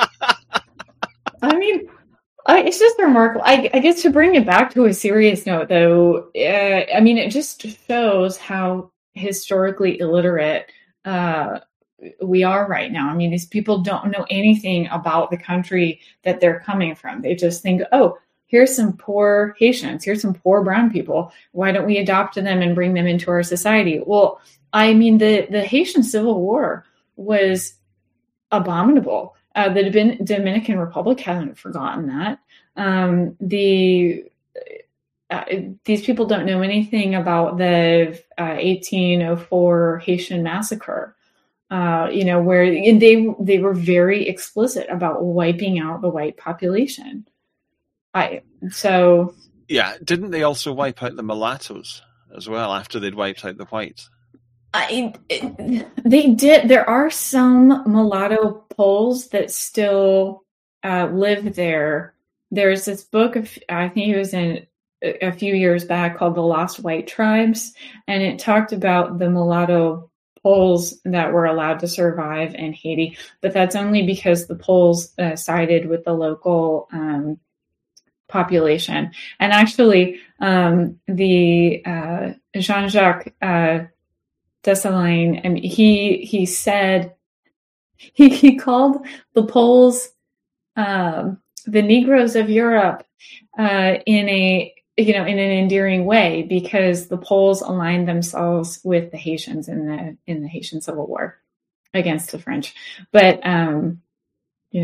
I mean, I, it's just remarkable. I, I guess to bring it back to a serious note, though, uh, I mean, it just shows how historically illiterate uh, we are right now. I mean, these people don't know anything about the country that they're coming from. They just think, oh, here's some poor Haitians, here's some poor brown people. Why don't we adopt them and bring them into our society? Well, I mean, the, the Haitian Civil War was abominable. Uh, the Dominican Republic hasn't forgotten that. Um, the uh, these people don't know anything about the uh, eighteen oh four Haitian massacre. Uh, you know, where and they they were very explicit about wiping out the white population. I so yeah, didn't they also wipe out the mulattoes as well after they'd wiped out the whites? I, it, they did. There are some mulatto Poles that still uh, live there. There's this book of, I think it was in a few years back, called The Lost White Tribes, and it talked about the mulatto Poles that were allowed to survive in Haiti, but that's only because the Poles uh, sided with the local um, population. And actually, um, the uh, Jean-Jacques uh, Dessalines, and he he said he he called the Poles um, the Negroes of Europe uh, in a you know in an endearing way, because the Poles aligned themselves with the Haitians in the in the Haitian Civil War against the French. But um, you know,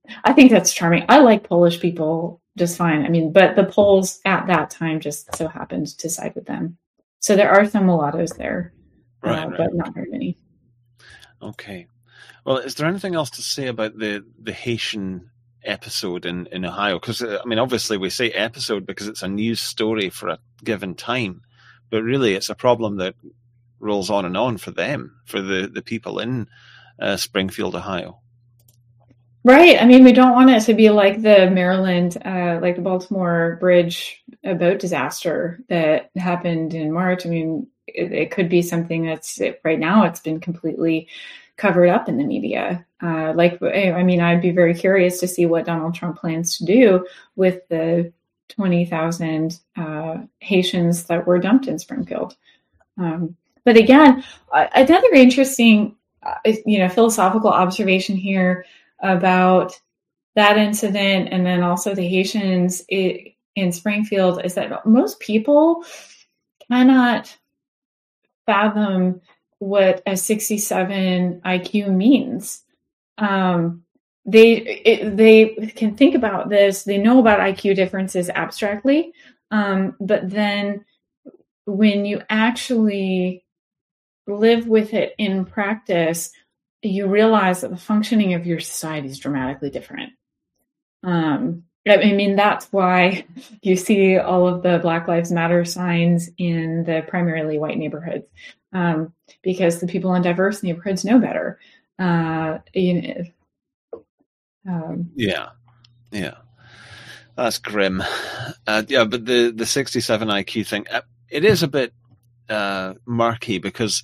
I think that's charming. I like Polish people just fine. I mean, but the Poles at that time just so happened to side with them. So there are some mulattoes there, right, uh, right. but not very many. Okay. Well, is there anything else to say about the, the Haitian episode in, in Ohio? Because, I mean, obviously we say episode because it's a news story for a given time, but really it's a problem that rolls on and on for them, for the, the people in uh, Springfield, Ohio. Right. I mean, we don't want it to be like the Maryland, uh, like the Baltimore Bridge boat disaster that happened in March. I mean, it, it could be something that's it, right now it's been completely covered up in the media. Uh, like, I mean, I'd be very curious to see what Donald Trump plans to do with the twenty thousand uh, Haitians that were dumped in Springfield. Um, but again, another interesting, uh, you know, philosophical observation here about that incident, and then also the Haitians it, in Springfield, is that most people cannot fathom what a sixty-seven I Q means. Um, they it, they can think about this. They know about I Q differences abstractly, um, but then when you actually live with it in practice, you realize that the functioning of your society is dramatically different. Um, I mean, that's why you see all of the Black Lives Matter signs in the primarily white neighborhoods, um, because the people in diverse neighborhoods know better. Uh, you know, um, yeah, yeah, that's grim. Uh, yeah, but the, the sixty-seven I Q thing, it is a bit uh, murky because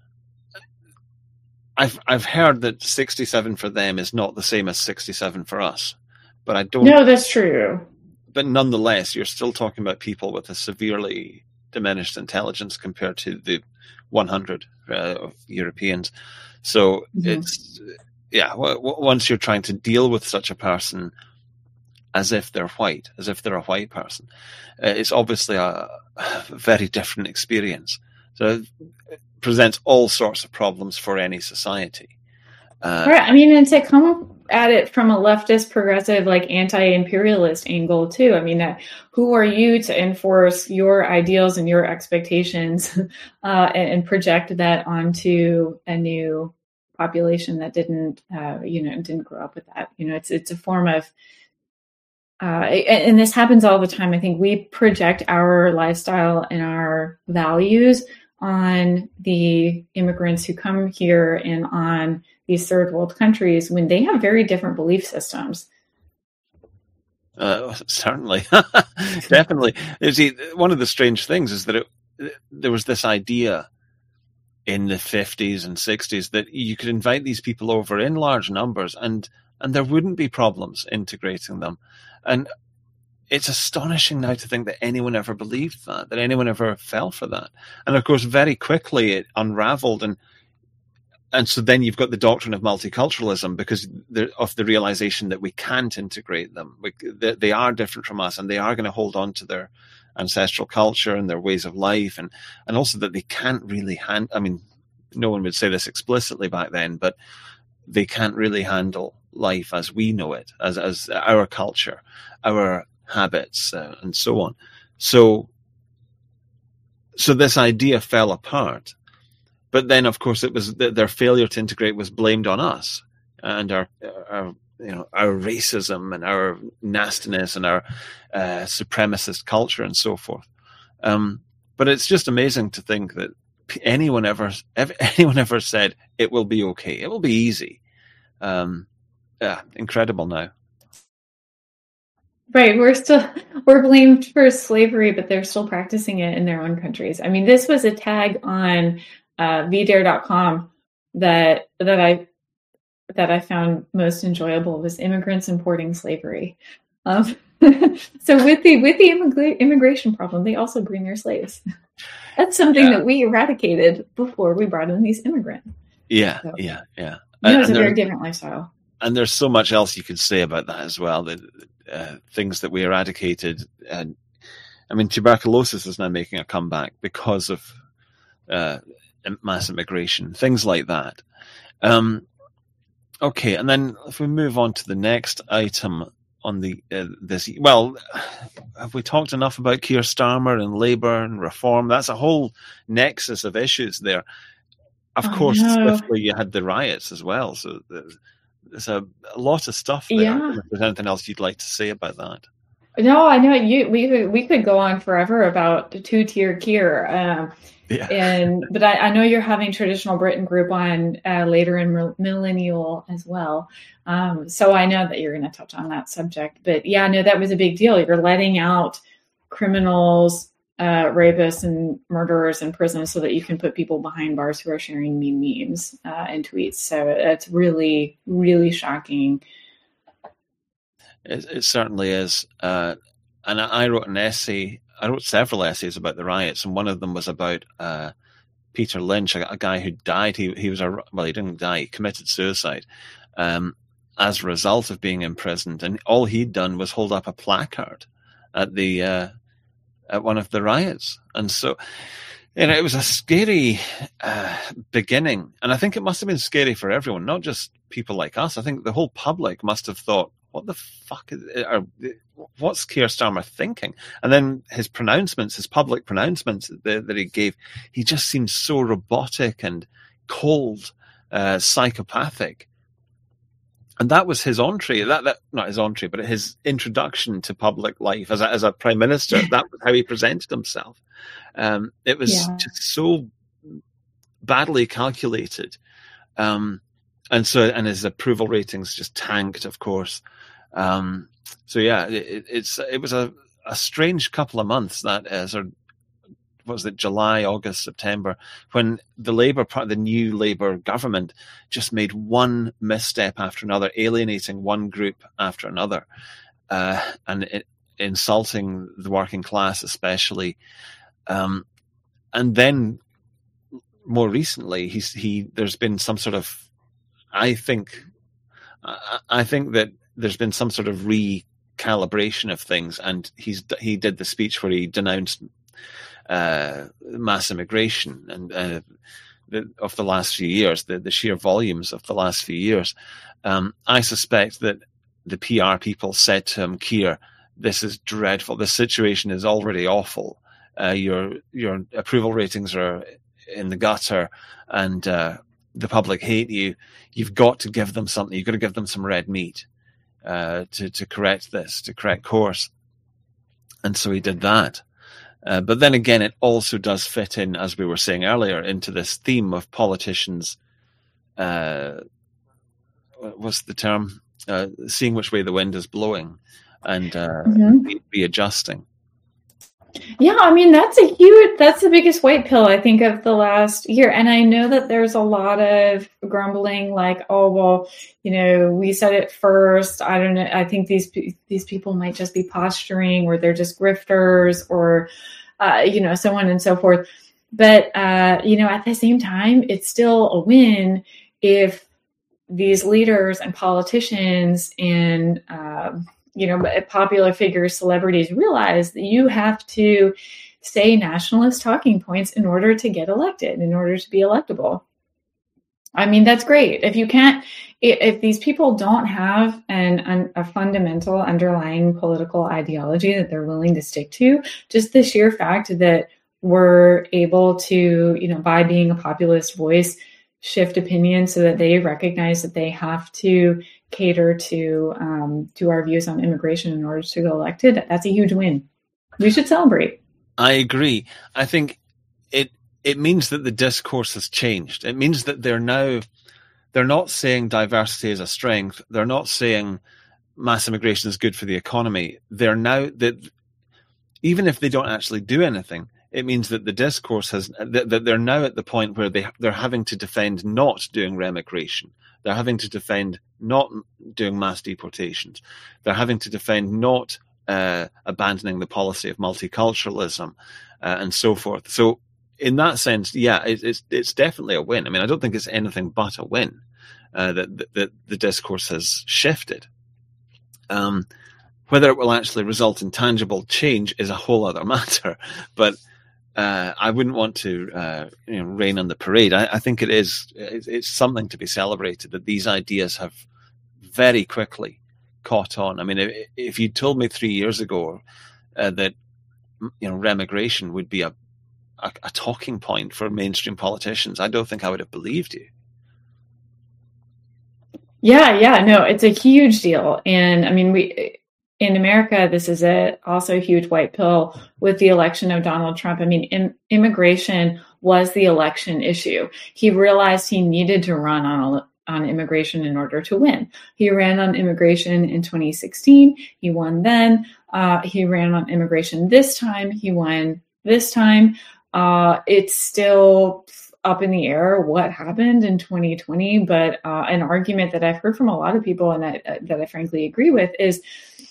I've I've heard that sixty-seven for them is not the same as sixty-seven for us, but I don't. No, that's true. But nonetheless, you're still talking about people with a severely diminished intelligence compared to the one hundred uh, Europeans. So mm-hmm. it's yeah. W- w- once you're trying to deal with such a person as if they're white, as if they're a white person, uh, it's obviously a, a very different experience. So it presents all sorts of problems for any society. Uh, right. I mean, and to come at it from a leftist, progressive, like anti-imperialist angle too. I mean, uh, who are you to enforce your ideals and your expectations uh, and, and project that onto a new population that didn't, uh, you know, didn't grow up with that? You know, it's it's a form of, uh, and this happens all the time. I think we project our lifestyle and our values on the immigrants who come here and on these third world countries when they have very different belief systems. Uh, certainly, definitely. You see, one of the strange things is that it, there was this idea in the fifties and sixties that you could invite these people over in large numbers and, and there wouldn't be problems integrating them. And it's astonishing now to think that anyone ever believed that, that anyone ever fell for that. And of course, very quickly it unraveled. And and so then you've got the doctrine of multiculturalism because of the realization that we can't integrate them. We, they, they are different from us and they are going to hold on to their ancestral culture and their ways of life. And, and also that they can't really hand, I mean, no one would say this explicitly back then, but they can't really handle life as we know it, as, as our culture, our habits, uh, and so on. So, so this idea fell apart. But then, of course, it was th- their failure to integrate was blamed on us and our, our, you know, our racism and our nastiness and our uh, supremacist culture and so forth. Um, but it's just amazing to think that anyone ever, ever, anyone ever said it will be okay, it will be easy. Um, yeah, incredible now. Right, we're still we're blamed for slavery, but they're still practicing it in their own countries. I mean, this was a tag on uh, V Dare dot com that that I that I found most enjoyable was immigrants importing slavery. Um, so with the with the immigra- immigration problem, they also bring their slaves. That's something yeah. that we eradicated before we brought in these immigrants. Yeah, so, yeah, yeah. You know, it's a very different lifestyle. And there's so much else you could say about that as well. That uh, things that we eradicated. And I mean, tuberculosis is now making a comeback because of uh, mass immigration, things like that. Um, Okay, and then if we move on to the next item on the uh, this, well, have we talked enough about Keir Starmer and Labour and reform? That's a whole nexus of issues there. Of Oh, course, no. swiftly you had the riots as well, so there's, there's a, a lot of stuff there. Yeah. If there's anything else you'd like to say about that? No, I know you. We could we could go on forever about two tier Keir. Um, Yeah. and but I, I know you're having Traditional Britain group on uh, later in Millennial as well. Um, so I know that you're going to touch on that subject. But yeah, no, that was a big deal. You're letting out criminals, uh, rapists, and murderers in prison so that you can put people behind bars who are sharing mean memes uh, and tweets. So it's really, really shocking. It, it certainly is. Uh, and I, I wrote an essay. I wrote several essays about the riots, and one of them was about uh, Peter Lynch, a, a guy who died. He he was a well, he didn't die. He committed suicide um, as a result of being imprisoned, and all he'd done was hold up a placard at the uh, at one of the riots, and so you know it was a scary uh, beginning, and I think it must have been scary for everyone, not just people like us. I think the whole public must have thought, what the fuck is it? Or, what's Keir Starmer thinking? And then his pronouncements, his public pronouncements that, that he gave, he just seemed so robotic and cold, uh, psychopathic. And that was his entree, that, that not his entree, but his introduction to public life as a, as a prime minister. That was how he presented himself. Um, it was yeah. just so badly calculated. Um, and so, and his approval ratings just tanked, of course. Um, so yeah, it, it's it was a, a strange couple of months that is, or what was it, July, August, September, when the Labour part, the new Labour government, just made one misstep after another, alienating one group after another, uh, and it, insulting the working class, especially. Um, and then more recently, he's he there's been some sort of, I think, I, I think that. There's been some sort of recalibration of things, and he's he did the speech where he denounced uh, mass immigration and uh, the, of the last few years, the, the sheer volumes of the last few years. Um, I suspect that the P R people said to him, "Keir, this is dreadful. This situation is already awful. Uh, your your approval ratings are in the gutter, and uh, the public hate you. You've got to give them something. You've got to give them some red meat." Uh, to, to correct this, to correct course. And so he did that. Uh, but then again, it also does fit in, as we were saying earlier, into this theme of politicians, uh, what's the term? Uh, seeing which way the wind is blowing and uh, mm-hmm. re- readjusting. Yeah, I mean, that's a huge, that's the biggest white pill, I think, of the last year. And I know that there's a lot of grumbling like, oh, well, you know, we said it first. I don't know. I think these, these people might just be posturing, or they're just grifters, or, uh, you know, so on and so forth. But, uh, you know, at the same time, it's still a win if these leaders and politicians and, um, you know, popular figures, celebrities realize that you have to say nationalist talking points in order to get elected, in order to be electable. I mean, that's great. If you can't, if these people don't have an, an a fundamental underlying political ideology that they're willing to stick to, just the sheer fact that we're able to, you know, by being a populist voice, shift opinion so that they recognize that they have to cater to um, to our views on immigration in order to get elected, that's a huge win. We should celebrate. I agree. I think it it means that the discourse has changed. It means that they're now they're not saying diversity is a strength. They're not saying mass immigration is good for the economy. They're now that even if they don't actually do anything, it means that the discourse has that, that they're now at the point where they they're having to defend not doing remigration. They're having to defend not doing mass deportations. They're having to defend not uh, abandoning the policy of multiculturalism uh, and so forth. So in that sense, yeah, it, it's it's definitely a win. I mean, I don't think it's anything but a win uh, that, that, that the discourse has shifted. Um, whether it will actually result in tangible change is a whole other matter. But uh, I wouldn't want to uh, you know, rain on the parade. I, I think it is it's, it's something to be celebrated that these ideas have very quickly caught on. I mean, if, if you told me three years ago uh, that you know remigration would be a, a a talking point for mainstream politicians, I don't think I would have believed you. Yeah, yeah, no, it's a huge deal, and I mean, we. In America, this is a, also a huge white pill with the election of Donald Trump. I mean, in, immigration was the election issue. He realized he needed to run on, on immigration in order to win. He ran on immigration in twenty sixteen. He won then. Uh, he ran on immigration this time. He won this time. Uh, it's still up in the air what happened in twenty twenty, but uh, an argument that I've heard from a lot of people and that, uh, that I frankly agree with is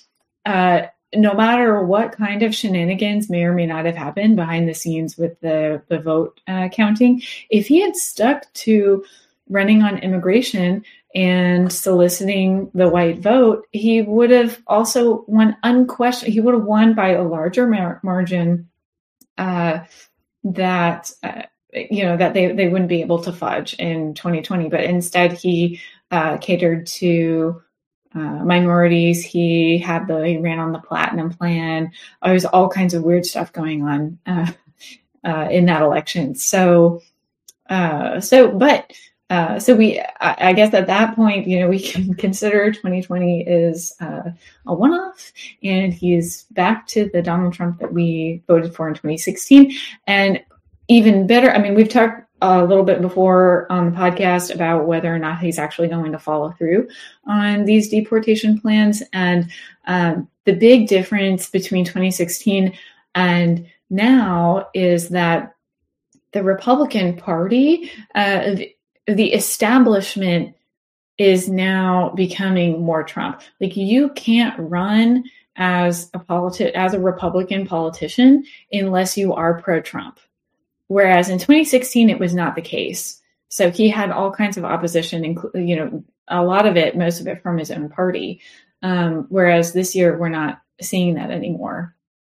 Uh, no matter what kind of shenanigans may or may not have happened behind the scenes with the, the vote uh, counting, if he had stuck to running on immigration and soliciting the white vote, he would have also won unquestioned. He would have won by a larger mar- margin uh, that, uh, you know, that they, they wouldn't be able to fudge in twenty twenty. But instead, he uh, catered to Uh, minorities. He had the, he ran on the platinum plan. There was all kinds of weird stuff going on uh, uh, in that election. So, uh, so, but, uh, so we, I, I guess at that point, you know, we can consider twenty twenty is uh, a one-off, and he's back to the Donald Trump that we voted for in twenty sixteen. And even better, I mean, we've talked a little bit before on the podcast about whether or not he's actually going to follow through on these deportation plans. And um, the big difference between twenty sixteen and now is that the Republican Party, uh, the, the establishment is now becoming more Trump. Like, you can't run as a politi- as a Republican politician unless you are pro-Trump. Whereas in twenty sixteen, it was not the case. So he had all kinds of opposition, including, you know, a lot of it, most of it from his own party. Um, whereas this year, we're not seeing that anymore.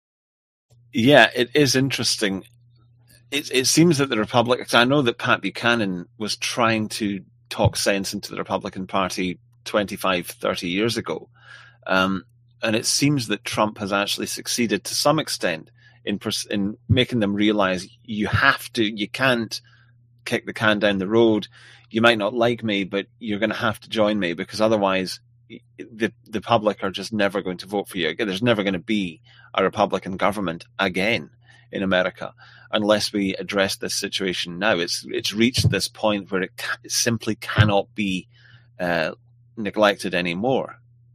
Yeah, it is interesting. It, it seems that the Republicans, I know that Pat Buchanan was trying to talk sense into the Republican Party twenty-five, thirty years ago. Um, and it seems that Trump has actually succeeded to some extent in in making them realize you have to, you can't kick the can down the road. You might not like me, but you're going to have to join me, because otherwise the the public are just never going to vote for you. There's never going to be a Republican government again in America unless we address this situation now. It's it's reached this point where it, ca- it simply cannot be uh, neglected anymore.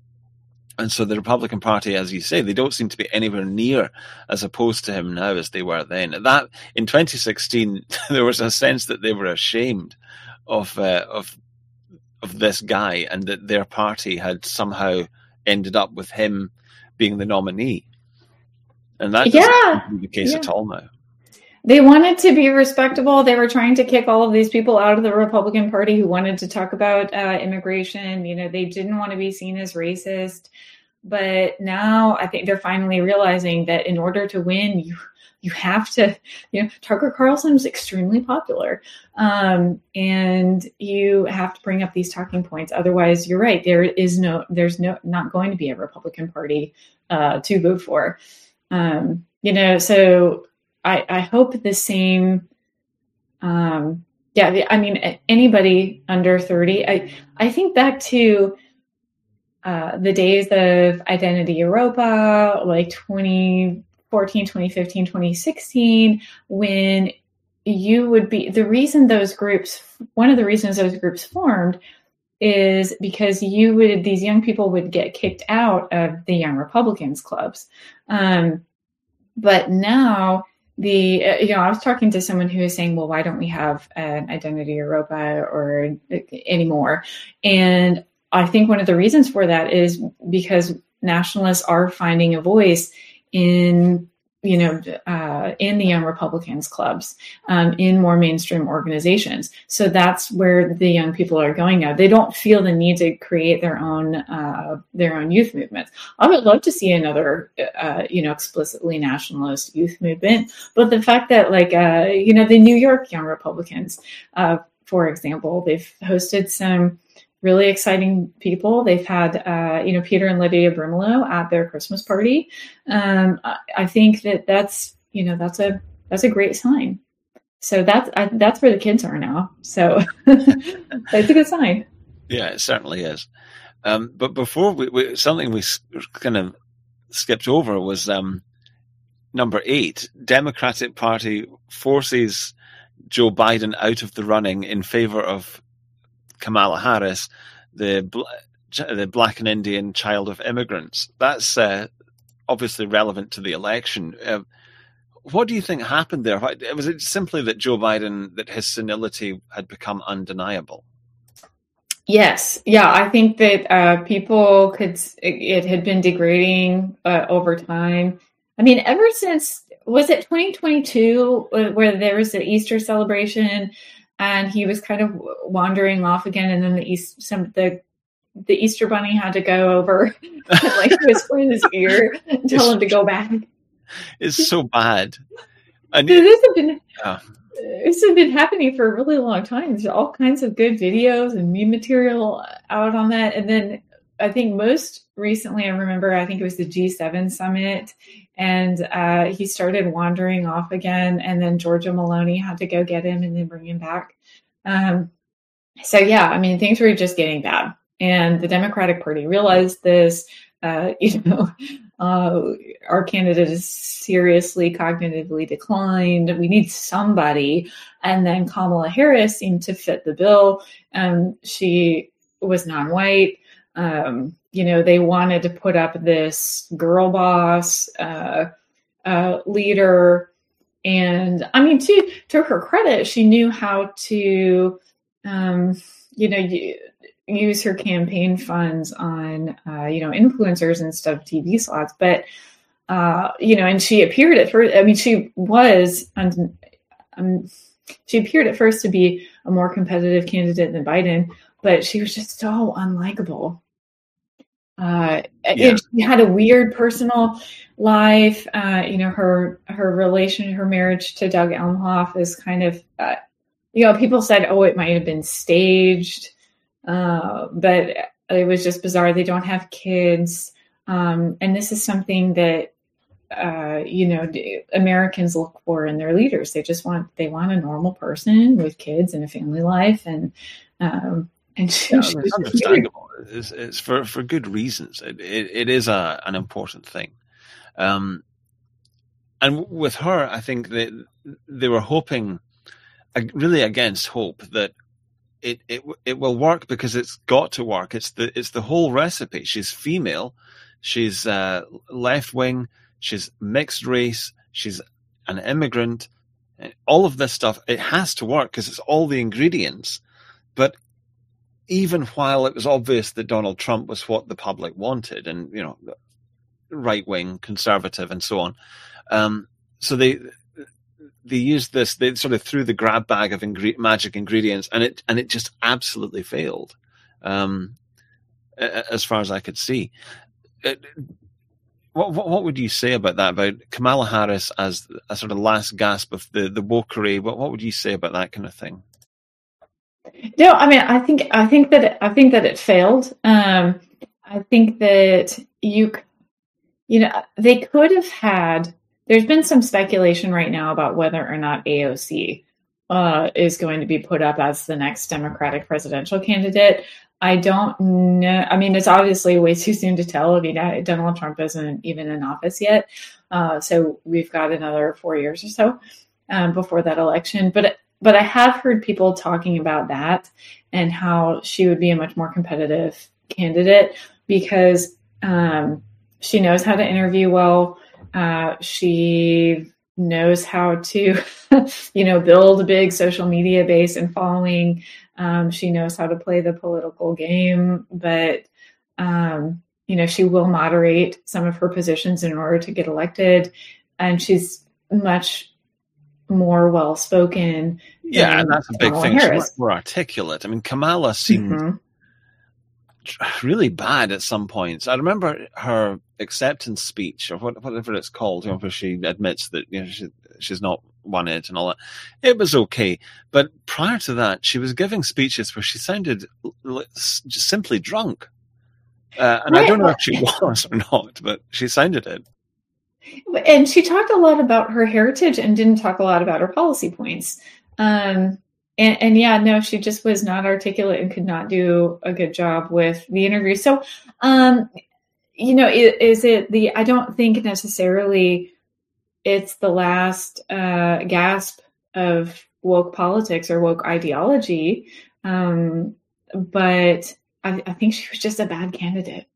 And so the Republican Party, as you say, they don't seem to be anywhere near as opposed to him now as they were then. That in twenty sixteen, there was a sense that they were ashamed of uh, of of this guy, and that their party had somehow ended up with him being the nominee. And that doesn't yeah. seem to be the case yeah. at all now. They wanted to be respectable. They were trying to kick all of these people out of the Republican Party who wanted to talk about uh, immigration. You know, they didn't want to be seen as racist. But now I think they're finally realizing that in order to win, you you have to, you know, Tucker Carlson is extremely popular. Um, and you have to bring up these talking points. Otherwise, you're right. There is no, there's no, not going to be a Republican Party uh, to vote for. Um, you know, so I, I hope the same, um, yeah, I mean, anybody under thirty, I, I think back to uh, the days of Identity Europa, like twenty fourteen, twenty fifteen, twenty sixteen, when you would be, the reason those groups, one of the reasons those groups formed is because you would, these young people would get kicked out of the Young Republicans clubs. Um, but now, The, uh, you know, I was talking to someone who was saying, well, why don't we have an Identity Europa or anymore? And I think one of the reasons for that is because nationalists are finding a voice in you know, uh, in the Young Republicans clubs, um, in more mainstream organizations. So that's where the young people are going now. They don't feel the need to create their own uh, their own youth movements. I would love to see another, uh, you know, explicitly nationalist youth movement. But the fact that, like, uh, you know, the New York Young Republicans, uh, for example, they've hosted some really exciting people. They've had, uh, you know, Peter and Lydia Brimelow at their Christmas party. Um, I, I think that that's, you know, that's a that's a great sign. So that's I, that's where the kids are now. So that's a good sign. Yeah, it certainly is. Um, but before we, we something we kind of skipped over was um, number eight. Democratic Party forces Joe Biden out of the running in favor of Kamala Harris, the the Black and Indian child of immigrants. That's uh, obviously relevant to the election. Uh, what do you think happened there? Was it simply that Joe Biden, that his senility had become undeniable? Yes. Yeah, I think that uh, people could, it, it had been degrading uh, over time. I mean, ever since, was it twenty twenty-two where there was the Easter celebration and he was kind of wandering off again, and then the East, some the the Easter Bunny had to go over, like whisper in his ear and tell him to go back. It's so bad. And so this has been yeah. this has been happening for a really long time. There's all kinds of good videos and meme material out on that. And then I think most recently, I remember, I think it was the G seven summit, and uh, he started wandering off again, and then Giorgia Meloni had to go get him and then bring him back. Um, so yeah, I mean, things were just getting bad, and the Democratic Party realized this. Uh, you know, uh, our candidate is seriously cognitively declined. We need somebody, and then Kamala Harris seemed to fit the bill. Um, she was non-white. Um, you know, they wanted to put up this girl boss uh, uh, leader. And I mean, to, to her credit, she knew how to, um, you know, use her campaign funds on, uh, you know, influencers instead of T V slots. But, uh, you know, and she appeared at first, I mean, she was, um, she appeared at first to be a more competitive candidate than Biden, but she was just so unlikable. Uh, yeah. it, she had a weird personal life. Uh, you know, her, her relation, her marriage to Doug Elmhoff is kind of, uh, you know, people said, oh, it might have been staged. Uh, but it was just bizarre. They don't have kids. Um, and this is something that, uh, you know, Americans look for in their leaders. They just want, they want a normal person with kids and a family life. And, um, and she, yeah, she it's understandable. It's, it's for, for good reasons. It, it, it is a, an important thing. Um, and with her, I think that they were hoping, really against hope, that It, it it will work because it's got to work. It's the it's the whole recipe. She's female, she's uh, left wing, she's mixed race, she's an immigrant. All of this stuff, it has to work because it's all the ingredients. But even while it was obvious that Donald Trump was what the public wanted, and you know, right wing, conservative, and so on, um, so they. They used this, they sort of threw the grab bag of ingre- magic ingredients, and it and it just absolutely failed, um, as far as I could see. It, what, what what would you say about that, about Kamala Harris as a sort of last gasp of the, the wokery? What what would you say about that kind of thing? No, I mean, I think I think that it, I think that it failed. Um, I think that you, you know, they could have had. There's been some speculation right now about whether or not A O C uh, is going to be put up as the next Democratic presidential candidate. I don't know. I mean, it's obviously way too soon to tell. I mean, Donald Trump isn't even in office yet. Uh, so we've got another four years or so um, before that election. But but I have heard people talking about that and how she would be a much more competitive candidate because um, she knows how to interview well. Uh, she knows how to, you know, build a big social media base and following. Um, she knows how to play the political game, but, um, you know, she will moderate some of her positions in order to get elected. and she's much more well spoken. Yeah, and that's a big thing. Harris. She's much more articulate. I mean, Kamala seemed mm-hmm. really bad at some points. I remember her acceptance speech, or whatever it's called, you know, where she admits that, you know, she, she's not won it and all that. It was okay, but prior to that, she was giving speeches where she sounded just simply drunk. Uh, and right. I don't know if she was or not, but she sounded it. And she talked a lot about her heritage and didn't talk a lot about her policy points. Um, and, and yeah, no, she just was not articulate and could not do a good job with the interview. So, um, you know, is, is it the, I don't think necessarily it's the last uh, gasp of woke politics or woke ideology. Um, but I, I think she was just a bad candidate.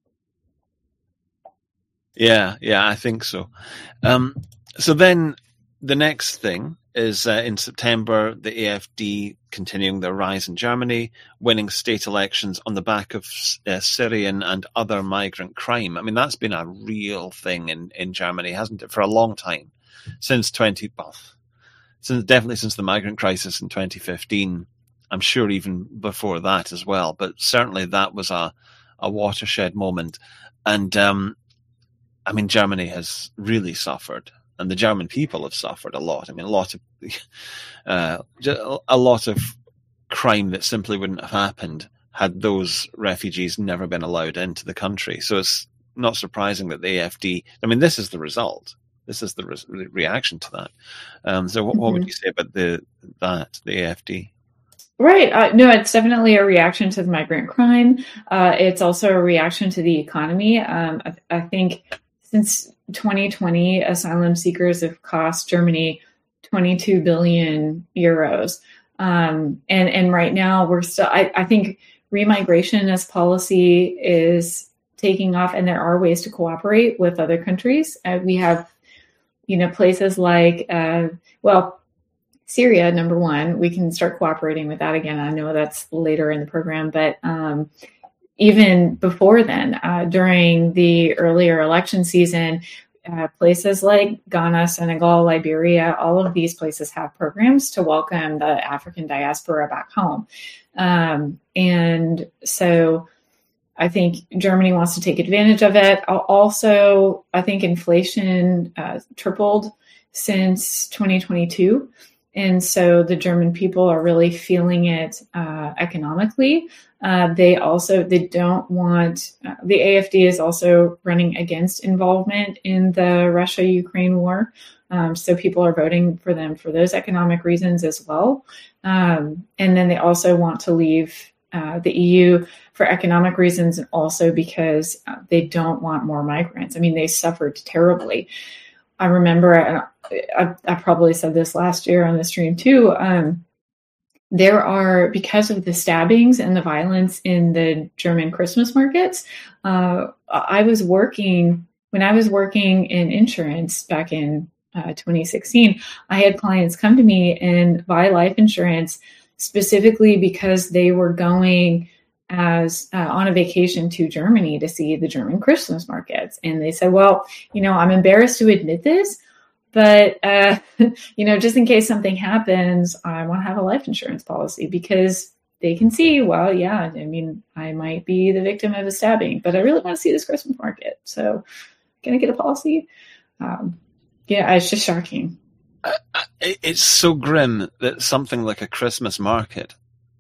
Yeah, yeah, I think so. Um, so then the next thing is uh, in September, the A F D continuing their rise in Germany, winning state elections on the back of uh, Syrian and other migrant crime. I mean, that's been a real thing in, in Germany, hasn't it, for a long time, since twenty, well, since definitely since the migrant crisis in twenty fifteen. I'm sure even before that as well, but certainly that was a, a watershed moment. And um, I mean, Germany has really suffered, and the German people have suffered a lot. I mean, a lot of uh, a lot of crime that simply wouldn't have happened had those refugees never been allowed into the country. So it's not surprising that the A F D. I mean, this is the result. This is the re- reaction to that. Um, so, what, mm-hmm. what would you say about the that the A F D? Right. Uh, no, it's definitely a reaction to the migrant crime. Uh, it's also a reaction to the economy. Um, I, I think since twenty twenty, asylum seekers have cost Germany twenty-two billion euros. Um, and, and right now we're still, I, I think remigration as policy is taking off, and there are ways to cooperate with other countries. Uh, we have, you know, places like, uh, well, Syria, number one, we can start cooperating with that again. I know that's later in the program, but um, even before then, uh, during the earlier election season, uh, places like Ghana, Senegal, Liberia, all of these places have programs to welcome the African diaspora back home. Um, and so I think Germany wants to take advantage of it. Also, I think inflation uh, tripled since twenty twenty-two. And so the German people are really feeling it uh, economically. Uh, they also, they don't want, uh, the A F D is also running against involvement in the Russia-Ukraine war. Um, so people are voting for them for those economic reasons as well. Um, and then they also want to leave uh, the E U for economic reasons, and also because uh, they don't want more migrants. I mean, they suffered terribly. I remember, and I, I probably said this last year on the stream too, um, there are, because of the stabbings and the violence in the German Christmas markets, uh, I was working, when I was working in insurance back in uh, twenty sixteen, I had clients come to me and buy life insurance specifically because they were going as uh, on a vacation to Germany to see the German Christmas markets. And they said, well, you know, I'm embarrassed to admit this, but, uh, you know, just in case something happens, I want to have a life insurance policy, because they can see, well, yeah, I mean, I might be the victim of a stabbing, but I really want to see this Christmas market. So can I get a policy? Um, yeah, it's just shocking. Uh, it's so grim that something like a Christmas market,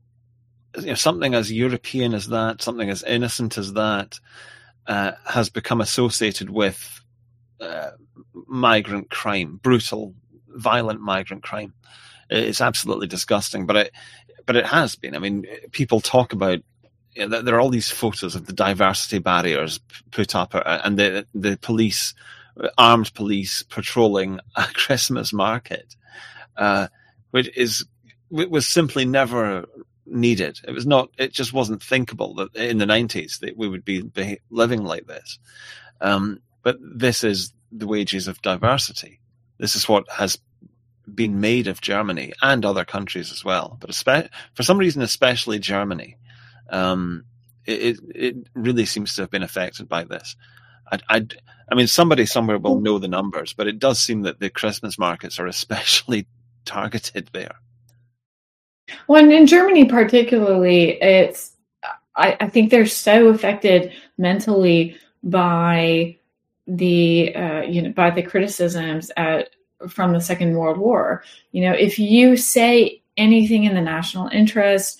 you know, something as European as that, something as innocent as that, uh, has become associated with uh, migrant crime, brutal, violent migrant crime. It's absolutely disgusting, but it, but it has been. I mean, people talk about, you know, there are all these photos of the diversity barriers put up, and the the police, armed police, patrolling a Christmas market, uh, which is was simply never needed. It was not. It just wasn't thinkable that in the nineties that we would be, be living like this. Um, but this is the wages of diversity. This is what has been made of Germany and other countries as well. But espe- for some reason, especially Germany, um, it, it really seems to have been affected by this. I, I, I mean, somebody somewhere will know the numbers, but it does seem that the Christmas markets are especially targeted there. Well, and in Germany particularly, it's I, I think they're so affected mentally by the uh, you know by the criticisms at, from the Second World War. You know, if you say anything in the national interest,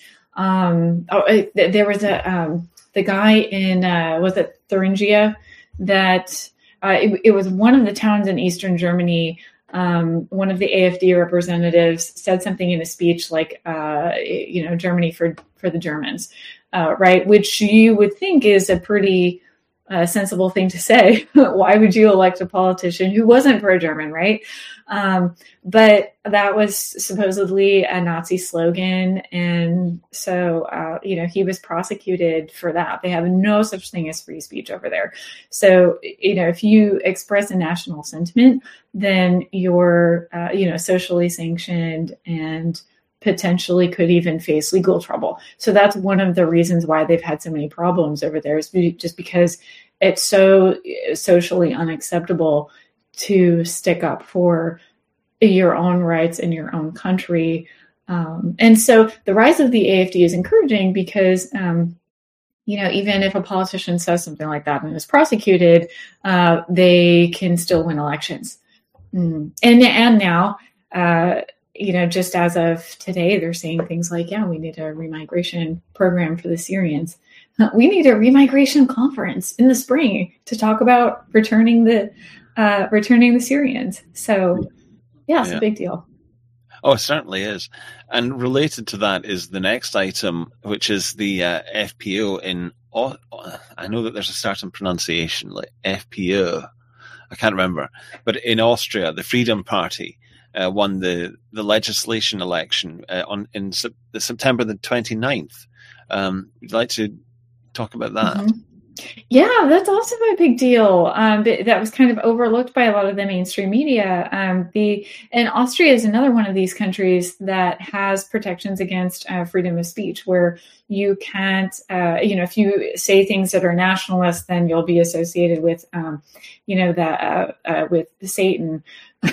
um, oh, it, there was a um, the guy in uh, was it Thuringia that uh, it, it was one of the towns in Eastern Germany. Um, one of the A F D representatives said something in a speech like, uh, you know, Germany for, for the Germans, uh, right? Which you would think is a pretty uh, sensible thing to say. Why would you elect a politician who wasn't pro-German, right? Um, but that was supposedly a Nazi slogan. And so, uh, you know, he was prosecuted for that. They have no such thing as free speech over there. So, you know, if you express a national sentiment, then you're, uh, you know, socially sanctioned and potentially could even face legal trouble. So that's one of the reasons why they've had so many problems over there, is just because it's so socially unacceptable to stick up for your own rights in your own country. Um, and so the rise of the A F D is encouraging because, um, you know, even if a politician says something like that and is prosecuted, uh, they can still win elections. Mm. And, and now, uh, you know, just as of today, they're saying things like, yeah, we need a remigration program for the Syrians. We need a remigration conference in the spring to talk about returning the uh, returning the Syrians. So, yeah, it's yeah. a big deal. Oh, it certainly is. And related to that is the next item, which is the uh, F P O in, oh, I know that there's a certain pronunciation, like F P O, I can't remember, but in Austria, the Freedom Party uh, won the, the legislation election uh, on in se- the September the twenty-ninth. Um, would you like to talk about that? Mm-hmm. Yeah, that's also a big deal. Um, that was kind of overlooked by a lot of the mainstream media. Um, the and Austria is another one of these countries that has protections against uh, freedom of speech, where you can't, uh, you know, if you say things that are nationalist, then you'll be associated with, um, you know, that uh, uh, with Satan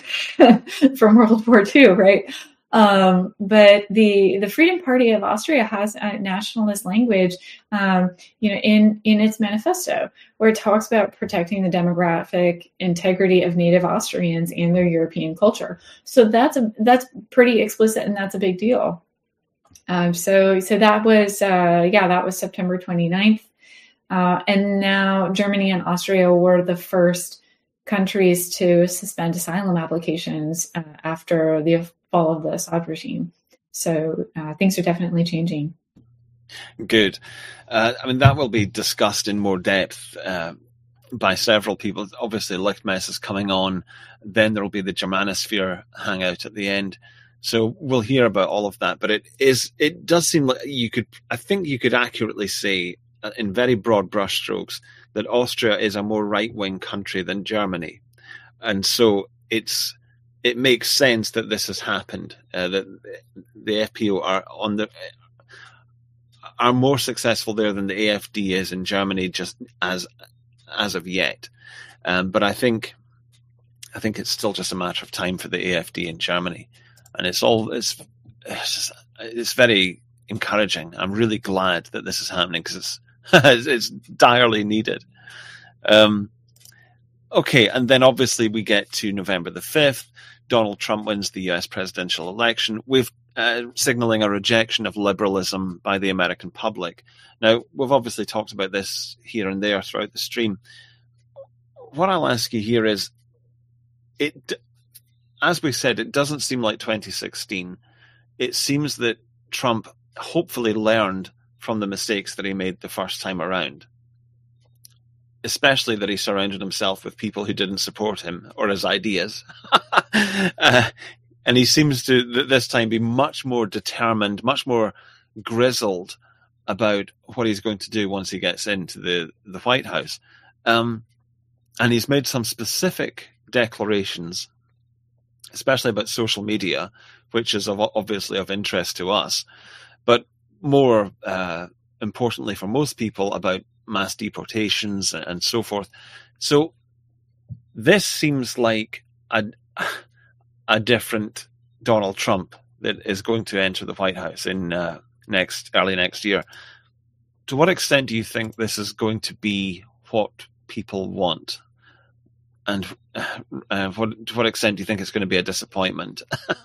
from World War Two, right? Um, but the, the Freedom Party of Austria has a nationalist language, um, you know, in, in its manifesto, where it talks about protecting the demographic integrity of native Austrians and their European culture. So that's a, that's pretty explicit, and that's a big deal. Um, so, so that was, uh, yeah, that was September twenty-ninth. Uh, and now Germany and Austria were the first countries to suspend asylum applications uh, after the fall of the Assad regime. So uh, things are definitely changing. Good. Uh, I mean, that will be discussed in more depth uh, by several people. Obviously, Lichtmess is coming on. Then there will be the Germanosphere hangout at the end. So we'll hear about all of that. But it is, it does seem like you could, I think you could accurately say uh, in very broad brushstrokes that Austria is a more right-wing country than Germany. And so it's, it makes sense that this has happened, uh, that the F P O are on the are more successful there than the A F D is in Germany, just as as of yet. Um, but I think I think it's still just a matter of time for the A F D in Germany, and it's all it's it's, just, it's very encouraging. I'm really glad that this is happening because it's it's direly needed. Um, okay, and then obviously we get to November the fifth. Donald Trump wins the U S presidential election, with uh, signaling a rejection of liberalism by the American public. Now, we've obviously talked about this here and there throughout the stream. What I'll ask you here is, it, as we said, it doesn't seem like twenty sixteen. It seems that Trump hopefully learned from the mistakes that he made the first time around. Especially that he surrounded himself with people who didn't support him or his ideas. uh, and he seems to, th- this time, be much more determined, much more grizzled about what he's going to do once he gets into the, the White House. Um, and he's made some specific declarations, especially about social media, which is of, obviously of interest to us, but more uh, importantly for most people, about mass deportations and so forth. So this seems like a, a different Donald Trump that is going to enter the White House in uh, next early next year. To what extent do you think this is going to be what people want? And uh, what, to what extent do you think it's going to be a disappointment?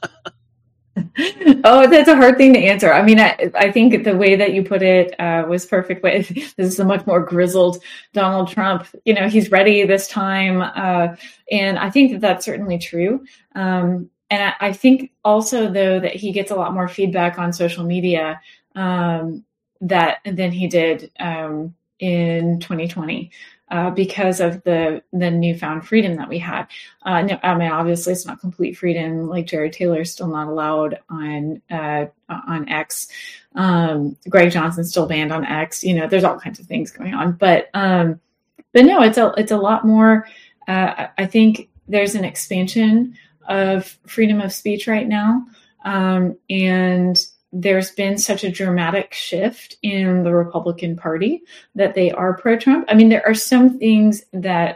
Oh, that's a hard thing to answer. I mean, I, I think the way that you put it uh, was perfect. Way this is a much more grizzled Donald Trump. You know, he's ready this time, uh, and I think that that's certainly true. Um, and I, I think also, though, that he gets a lot more feedback on social media um, that than he did um, in twenty twenty. Uh, because of the the newfound freedom that we had. Uh, no, I mean, obviously, it's not complete freedom. Like Jared Taylor is still not allowed on uh, on X. Um, Greg Johnson's still banned on X. You know, there's all kinds of things going on. But um, but no, it's a it's a lot more. Uh, I think there's an expansion of freedom of speech right now, um, and there's been such a dramatic shift in the Republican Party that they are pro-Trump. I mean, there are some things that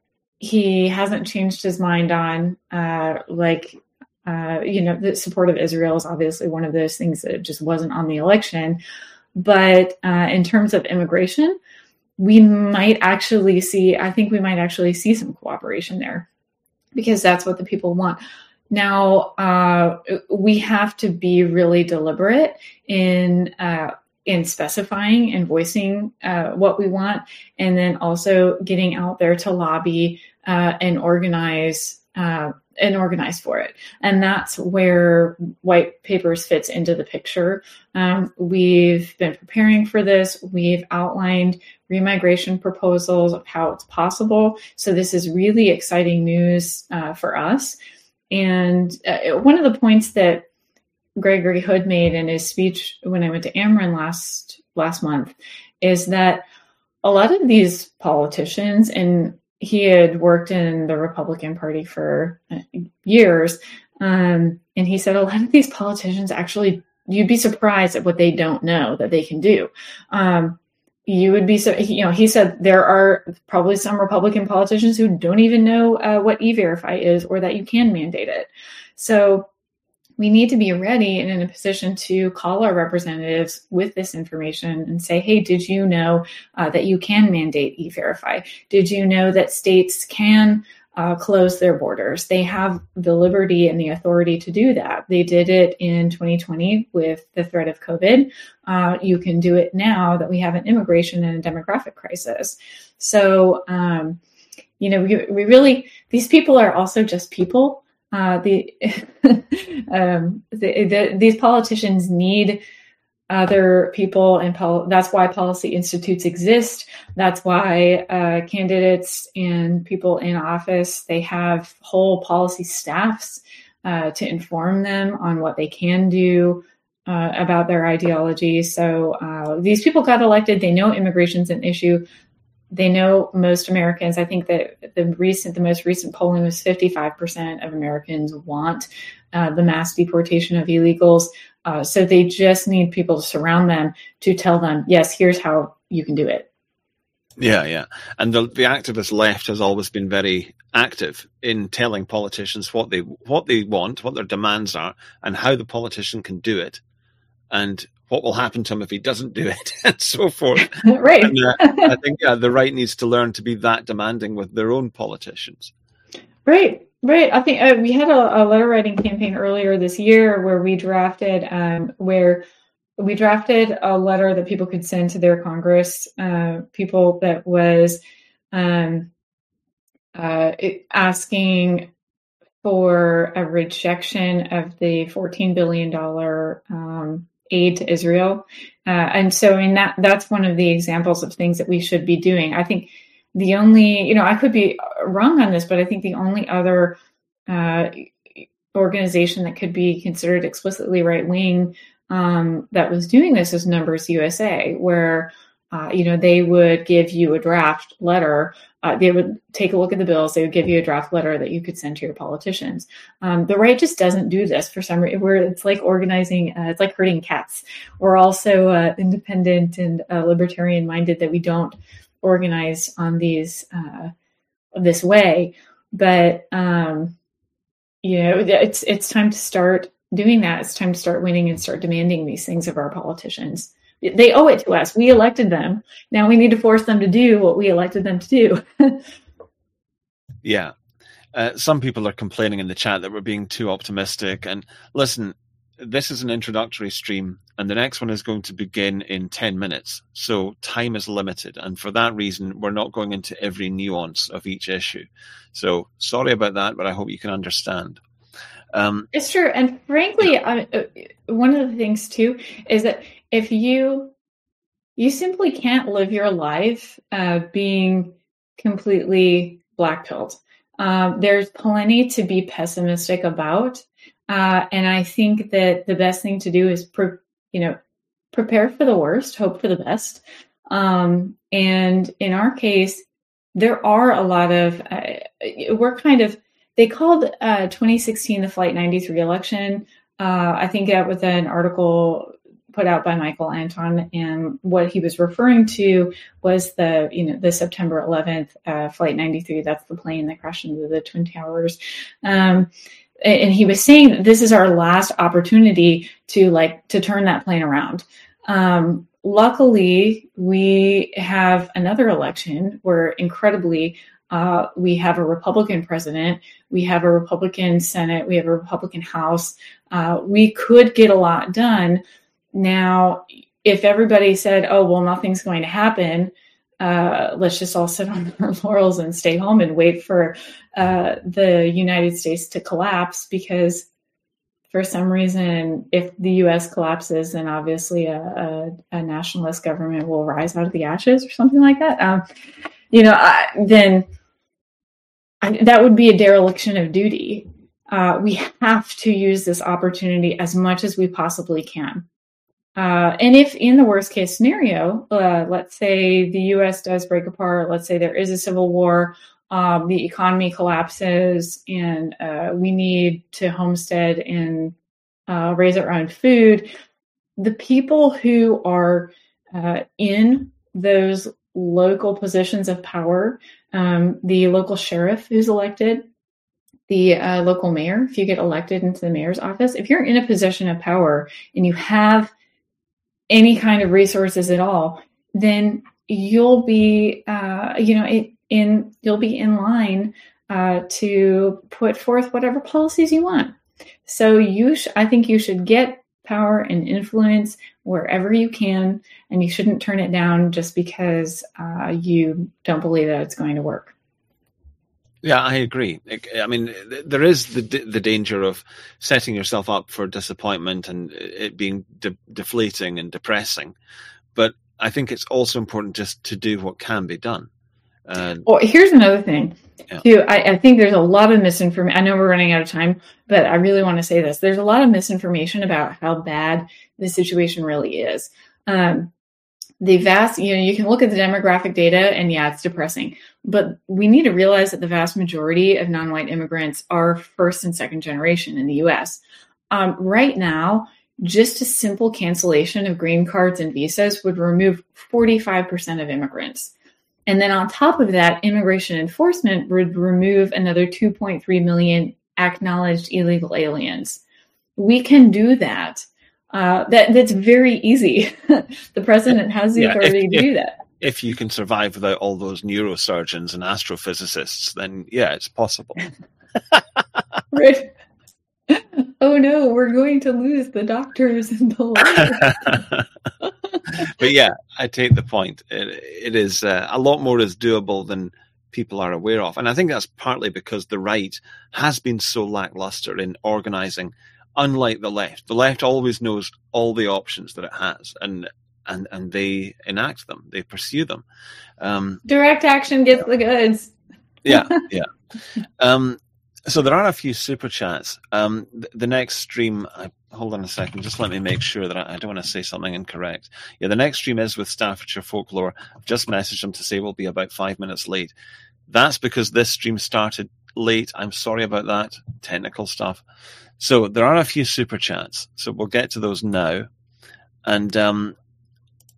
he hasn't changed his mind on, uh, like, uh, you know, the support of Israel is obviously one of those things that just wasn't on the election. But uh, in terms of immigration, we might actually see, I think we might actually see some cooperation there because that's what the people want. Now, uh, we have to be really deliberate in uh, in specifying and voicing uh, what we want, and then also getting out there to lobby uh, and organize uh, and organize for it. And that's where white papers fits into the picture. Um, we've been preparing for this. We've outlined remigration proposals of how it's possible. So this is really exciting news uh, for us. And uh, one of the points that Gregory Hood made in his speech when I went to Ameren last last month is that a lot of these politicians, and he had worked in the Republican Party for years, um, and he said a lot of these politicians actually, you'd be surprised at what they don't know that they can do. Um, You would be so, you know, he said there are probably some Republican politicians who don't even know uh, what E-Verify is or that you can mandate it. So we need to be ready and in a position to call our representatives with this information and say, hey, did you know uh, that you can mandate E-Verify? Did you know that states can Uh, close their borders? They have the liberty and the authority to do that. They did it in twenty twenty with the threat of COVID. Uh, you can do it now that we have an immigration and a demographic crisis. So, um, you know, we, we really, these people are also just people. Uh, the, um, the, the these politicians need other people, and pol- that's why policy institutes exist. That's why uh, candidates and people in office, they have whole policy staffs uh, to inform them on what they can do uh, about their ideology. So uh, these people got elected. They know immigration's an issue. They know most Americans. I think that the recent, the most recent polling was fifty-five percent of Americans want uh, the mass deportation of illegals. Uh, so they just need people to surround them to tell them, yes, here's how you can do it. Yeah, yeah. And the, the activist left has always been very active in telling politicians what they what they want, what their demands are, and how the politician can do it, and what will happen to him if he doesn't do it, and so forth. Right. And, uh, I think yeah, the right needs to learn to be that demanding with their own politicians. Right. Right. I think uh, we had a, a letter writing campaign earlier this year where we drafted um, where we drafted a letter that people could send to their Congress uh, people that was um, uh, it, asking for a rejection of the fourteen billion dollars um, aid to Israel. Uh, and so in that, that's one of the examples of things that we should be doing. I think the only, you know, I could be wrong on this, but I think the only other uh, organization that could be considered explicitly right-wing um, that was doing this is Numbers U S A, where, uh, you know, they would give you a draft letter. Uh, they would take a look at the bills. They would give you a draft letter that you could send to your politicians. Um, the right just doesn't do this for some reason. Where it's like organizing, uh, it's like herding cats. We're also uh, independent and uh, libertarian-minded that we don't organize on these uh, this way. But, um, you know, it's, it's time to start doing that. It's time to start winning and start demanding these things of our politicians. They owe it to us. We elected them. Now we need to force them to do what we elected them to do. Yeah. Uh, some people are complaining in the chat that we're being too optimistic. And listen, this is an introductory stream, and the next one is going to begin in ten minutes. So time is limited. And for that reason, we're not going into every nuance of each issue. So sorry about that, but I hope you can understand. Um, it's true. And frankly, I, uh, one of the things too is that if you, you simply can't live your life uh, being completely black-pilled. Um, there's plenty to be pessimistic about. Uh, and I think that the best thing to do is, pre- you know, prepare for the worst, hope for the best. Um, and in our case, there are a lot of, uh, we're kind of, they called uh, twenty sixteen the Flight ninety-three election. Uh, I think that was an article put out by Michael Anton, and what he was referring to was the, you know, the September eleventh uh, Flight ninety-three. That's the plane that crashed into the Twin Towers. Um, and he was saying that this is our last opportunity to like to turn that plane around. Um, luckily, we have another election where incredibly uh, we have a Republican president, we have a Republican Senate, we have a Republican House. Uh, we could get a lot done. Now, if everybody said, oh, well, nothing's going to happen, uh, let's just all sit on our laurels and stay home and wait for uh, the United States to collapse, because for some reason, if the U S collapses, then obviously a, a, a nationalist government will rise out of the ashes or something like that. Um, you know, I, then I, that would be a dereliction of duty. Uh, we have to use this opportunity as much as we possibly can. Uh, and if in the worst case scenario, uh, let's say the U S does break apart, let's say there is a civil war, um, the economy collapses, and uh, we need to homestead and uh, raise our own food, the people who are uh, in those local positions of power, um, the local sheriff who's elected, the uh, local mayor, if you get elected into the mayor's office, if you're in a position of power and you have any kind of resources at all, then you'll be, uh, you know, it, in you'll be in line uh, to put forth whatever policies you want. So you, sh- I think you should get power and influence wherever you can, and you shouldn't turn it down just because uh, you don't believe that it's going to work. Yeah, I agree. I mean, there is the the danger of setting yourself up for disappointment and it being de- deflating and depressing. But I think it's also important just to do what can be done. Uh, well, here's another thing, yeah. too. I, I think there's a lot of misinformation. I know we're running out of time, but I really want to say this. There's a lot of misinformation about how bad the situation really is. Um, The vast, you know, you can look at the demographic data and yeah, it's depressing, but we need to realize that the vast majority of non-white immigrants are first and second generation in the U S. Um, right now, just a simple cancellation of green cards and visas would remove forty-five percent of immigrants. And then on top of that, immigration enforcement would remove another two point three million acknowledged illegal aliens. We can do that. Uh, that that's very easy. The president has the yeah, authority if, to if, do that. If you can survive without all those neurosurgeons and astrophysicists, then yeah, it's possible. Right. Oh no, we're going to lose the doctors and the lawyers. But yeah, I take the point. It, it is uh, a lot more is doable than people are aware of, and I think that's partly because the right has been so lackluster in organizing. Unlike the left, the left always knows all the options that it has, and and and they enact them, they pursue them. Um, Direct action gets the goods. yeah, yeah. Um, so there are a few super chats. Um, the, the next stream, I, hold on a second, just let me make sure that I, I don't want to say something incorrect. Yeah, the next stream is with Staffordshire Folklore. I've just messaged them to say we'll be about five minutes late. That's because this stream started late. I'm sorry about that. Technical stuff. So there are a few super chats. So we'll get to those now. And um,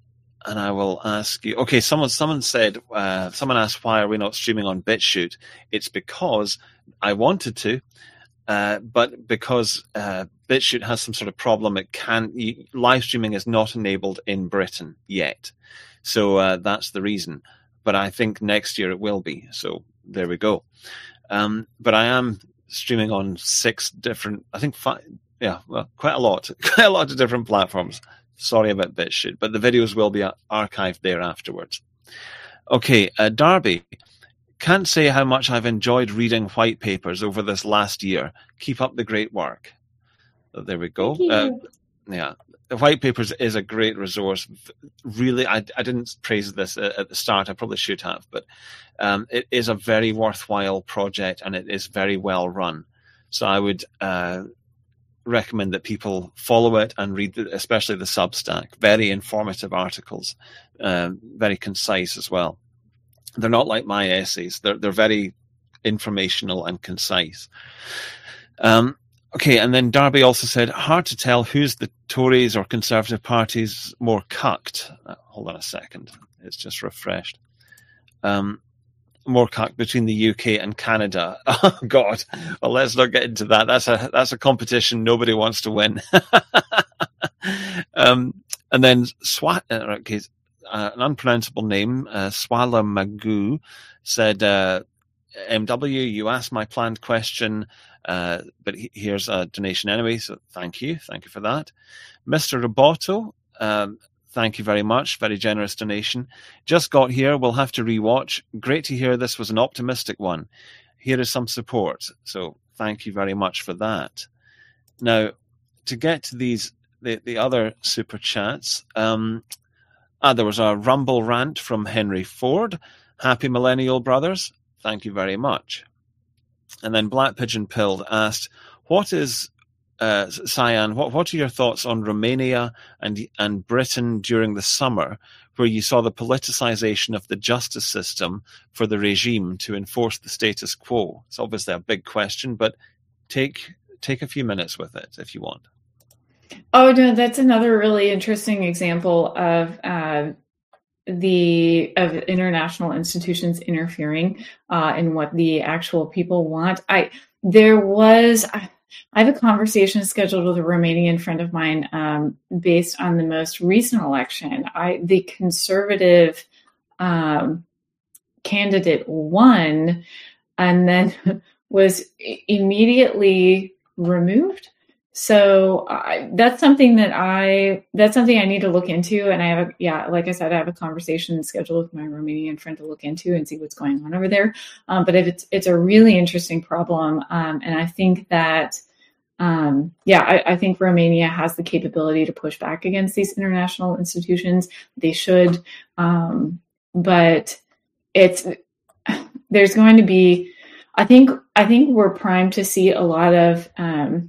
and I will ask you. Okay, someone someone said uh, someone asked why are we not streaming on BitChute? It's because I wanted to, uh, but because uh, BitChute has some sort of problem, it can't. Live streaming is not enabled in Britain yet, so uh, that's the reason. But I think next year it will be. So there we go. Um, but I am streaming on six different. I think five. Yeah, well, quite a lot, quite a lot of different platforms. Sorry about BitChute, but the videos will be archived there afterwards. Okay, uh, Darby, can't say how much I've enjoyed reading white papers over this last year. Keep up the great work. So there we go. Uh, yeah, the white papers is a great resource. Really, I, I didn't praise this at the start. I probably should have, but um, it is a very worthwhile project and it is very well run. So I would uh, recommend that people follow it and read, the, especially the Substack. Very informative articles, um, very concise as well. They're not like my essays. They're they're very informational and concise. Um, okay, and then Darby also said, hard to tell who's the Tories or Conservative parties more cucked. Uh, hold on a second. It's just refreshed. Um, more cucked between the U K and Canada. Oh God! Well, let's not get into that. That's a that's a competition nobody wants to win. um, and then Swat, uh, okay, uh, an unpronounceable name, uh, Swala Magoo, said, uh, "M W, you asked my planned question, uh, but he, here's a donation anyway. So thank you, thank you for that, Mister Roboto." Um, Thank you very much. Very generous donation. Just got here. We'll have to rewatch. Great to hear this was an optimistic one. Here is some support. So thank you very much for that. Now, to get to these, the, the other super chats, um, ah, there was a Rumble rant from Henry Ford. Happy Millennial Brothers. Thank you very much. And then Black Pigeon Pilled asked, what is... Uh, Cyan, what, what are your thoughts on Romania and and Britain during the summer, where you saw the politicization of the justice system for the regime to enforce the status quo? It's obviously a big question, but take take a few minutes with it if you want. Oh, no, that's another really interesting example of uh, the of international institutions interfering uh, in what the actual people want. I there was. I, I have a conversation scheduled with a Romanian friend of mine um, based on the most recent election. I, the conservative um, candidate won and then was immediately removed. So I, that's something that I that's something I need to look into. And I have a, yeah, like I said, I have a conversation scheduled with my Romanian friend to look into and see what's going on over there. Um, but if it's it's a really interesting problem, um, and I think that um, yeah, I, I think Romania has the capability to push back against these international institutions. They should, um, but it's there's going to be. I think I think we're primed to see a lot of. Um,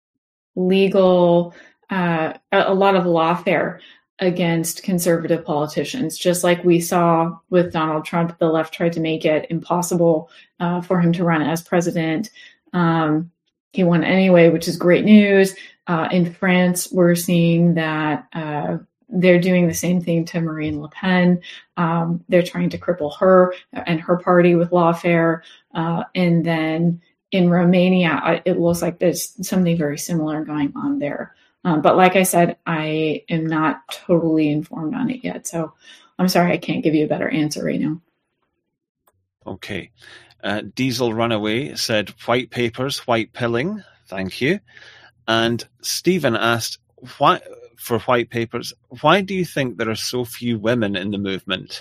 legal, uh, a lot of lawfare against conservative politicians, just like we saw with Donald Trump. The left tried to make it impossible uh, for him to run as president. Um, he won anyway, which is great news. Uh, in France, we're seeing that uh, they're doing the same thing to Marine Le Pen. Um, they're trying to cripple her and her party with lawfare. Uh, and then in Romania, it looks like there's something very similar going on there. Um, but like I said, I am not totally informed on it yet. So I'm sorry, I can't give you a better answer right now. Okay. Uh, Diesel Runaway said, white papers, white pilling. Thank you. And Stephen asked, why for white papers, why do you think there are so few women in the movement?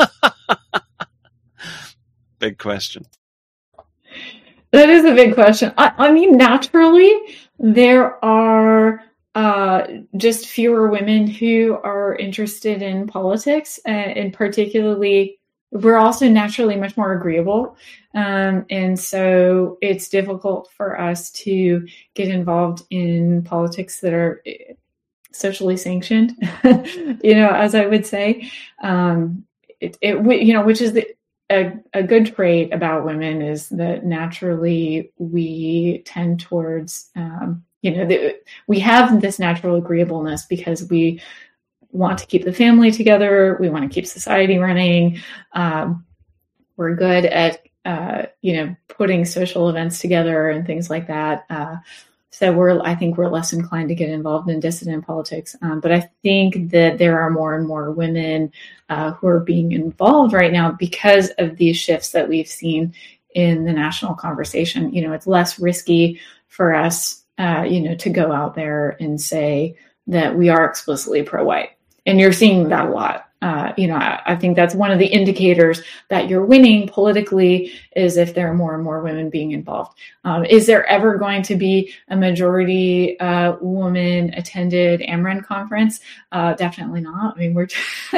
Big question. That is a big question. I, I mean, naturally, there are uh, just fewer women who are interested in politics, uh, and particularly, we're also naturally much more agreeable. Um, and so it's difficult for us to get involved in politics that are socially sanctioned, you know, as I would say. Um, it, it, you know, which is the A, a good trait about women is that naturally we tend towards, um, you know, the, we have this natural agreeableness because we want to keep the family together. We want to keep society running. Um, we're good at, uh, you know, putting social events together and things like that. Uh, so we're, I think we're less inclined to get involved in dissident politics. Um, but I think that there are more and more women uh, who are being involved right now because of these shifts that we've seen in the national conversation. You know, it's less risky for us, uh, you know, to go out there and say that we are explicitly pro-white. And you're seeing that a lot. Uh, you know, I, I think that's one of the indicators that you're winning politically is if there are more and more women being involved. Um, is there ever going to be a majority uh, woman attended AmRen conference? Uh, definitely not. I mean, we're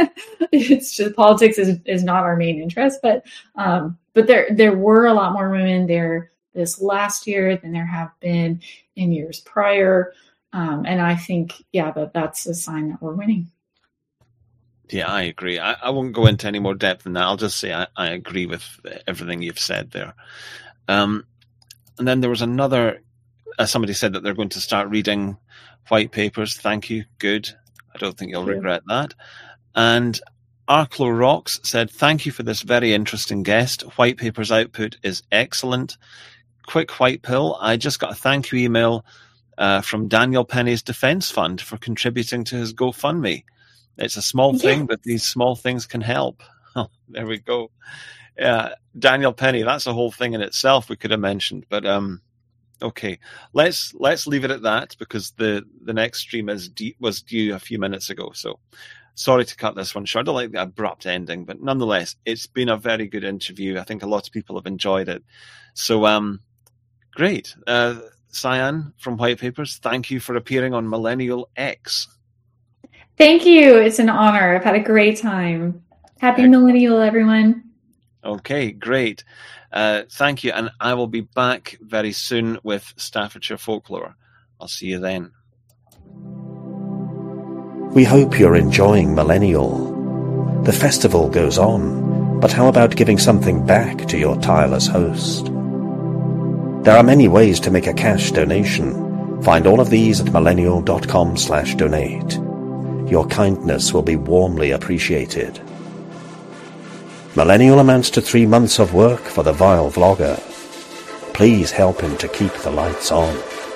it's just politics is, is not our main interest, but um, but there there were a lot more women there this last year than there have been in years prior, um, and I think yeah, that that's a sign that we're winning. Yeah, I agree. I, I won't go into any more depth than that. I'll just say I, I agree with everything you've said there. Um, and then there was another, uh, somebody said that they're going to start reading white papers. Thank you. Good. I don't think you'll regret that. And Arklow Rocks said, thank you for this very interesting guest. White papers output is excellent. Quick white pill. I just got a thank you email uh, from Daniel Penny's Defense Fund for contributing to his GoFundMe. It's a small thing, yeah. But these small things can help. Oh, there we go. Yeah, Daniel Penny, that's a whole thing in itself we could have mentioned. But um, okay, let's let's leave it at that because the, the next stream is due, was due a few minutes ago. So sorry to cut this one short. I don't like the abrupt ending, but nonetheless, it's been a very good interview. I think a lot of people have enjoyed it. So um, great. Uh, Cyan from White Papers, thank you for appearing on Millennial X. Thank you. It's an honor. I've had a great time. Happy Millennial, everyone. Okay, great. Uh, thank you. And I will be back very soon with Staffordshire Folklore. I'll see you then. We hope you're enjoying Millennial. The festival goes on, but how about giving something back to your tireless host? There are many ways to make a cash donation. Find all of these at millennial.com slash donate. Your kindness will be warmly appreciated. Millennial amounts to three months of work for the vile vlogger. Please help him to keep the lights on.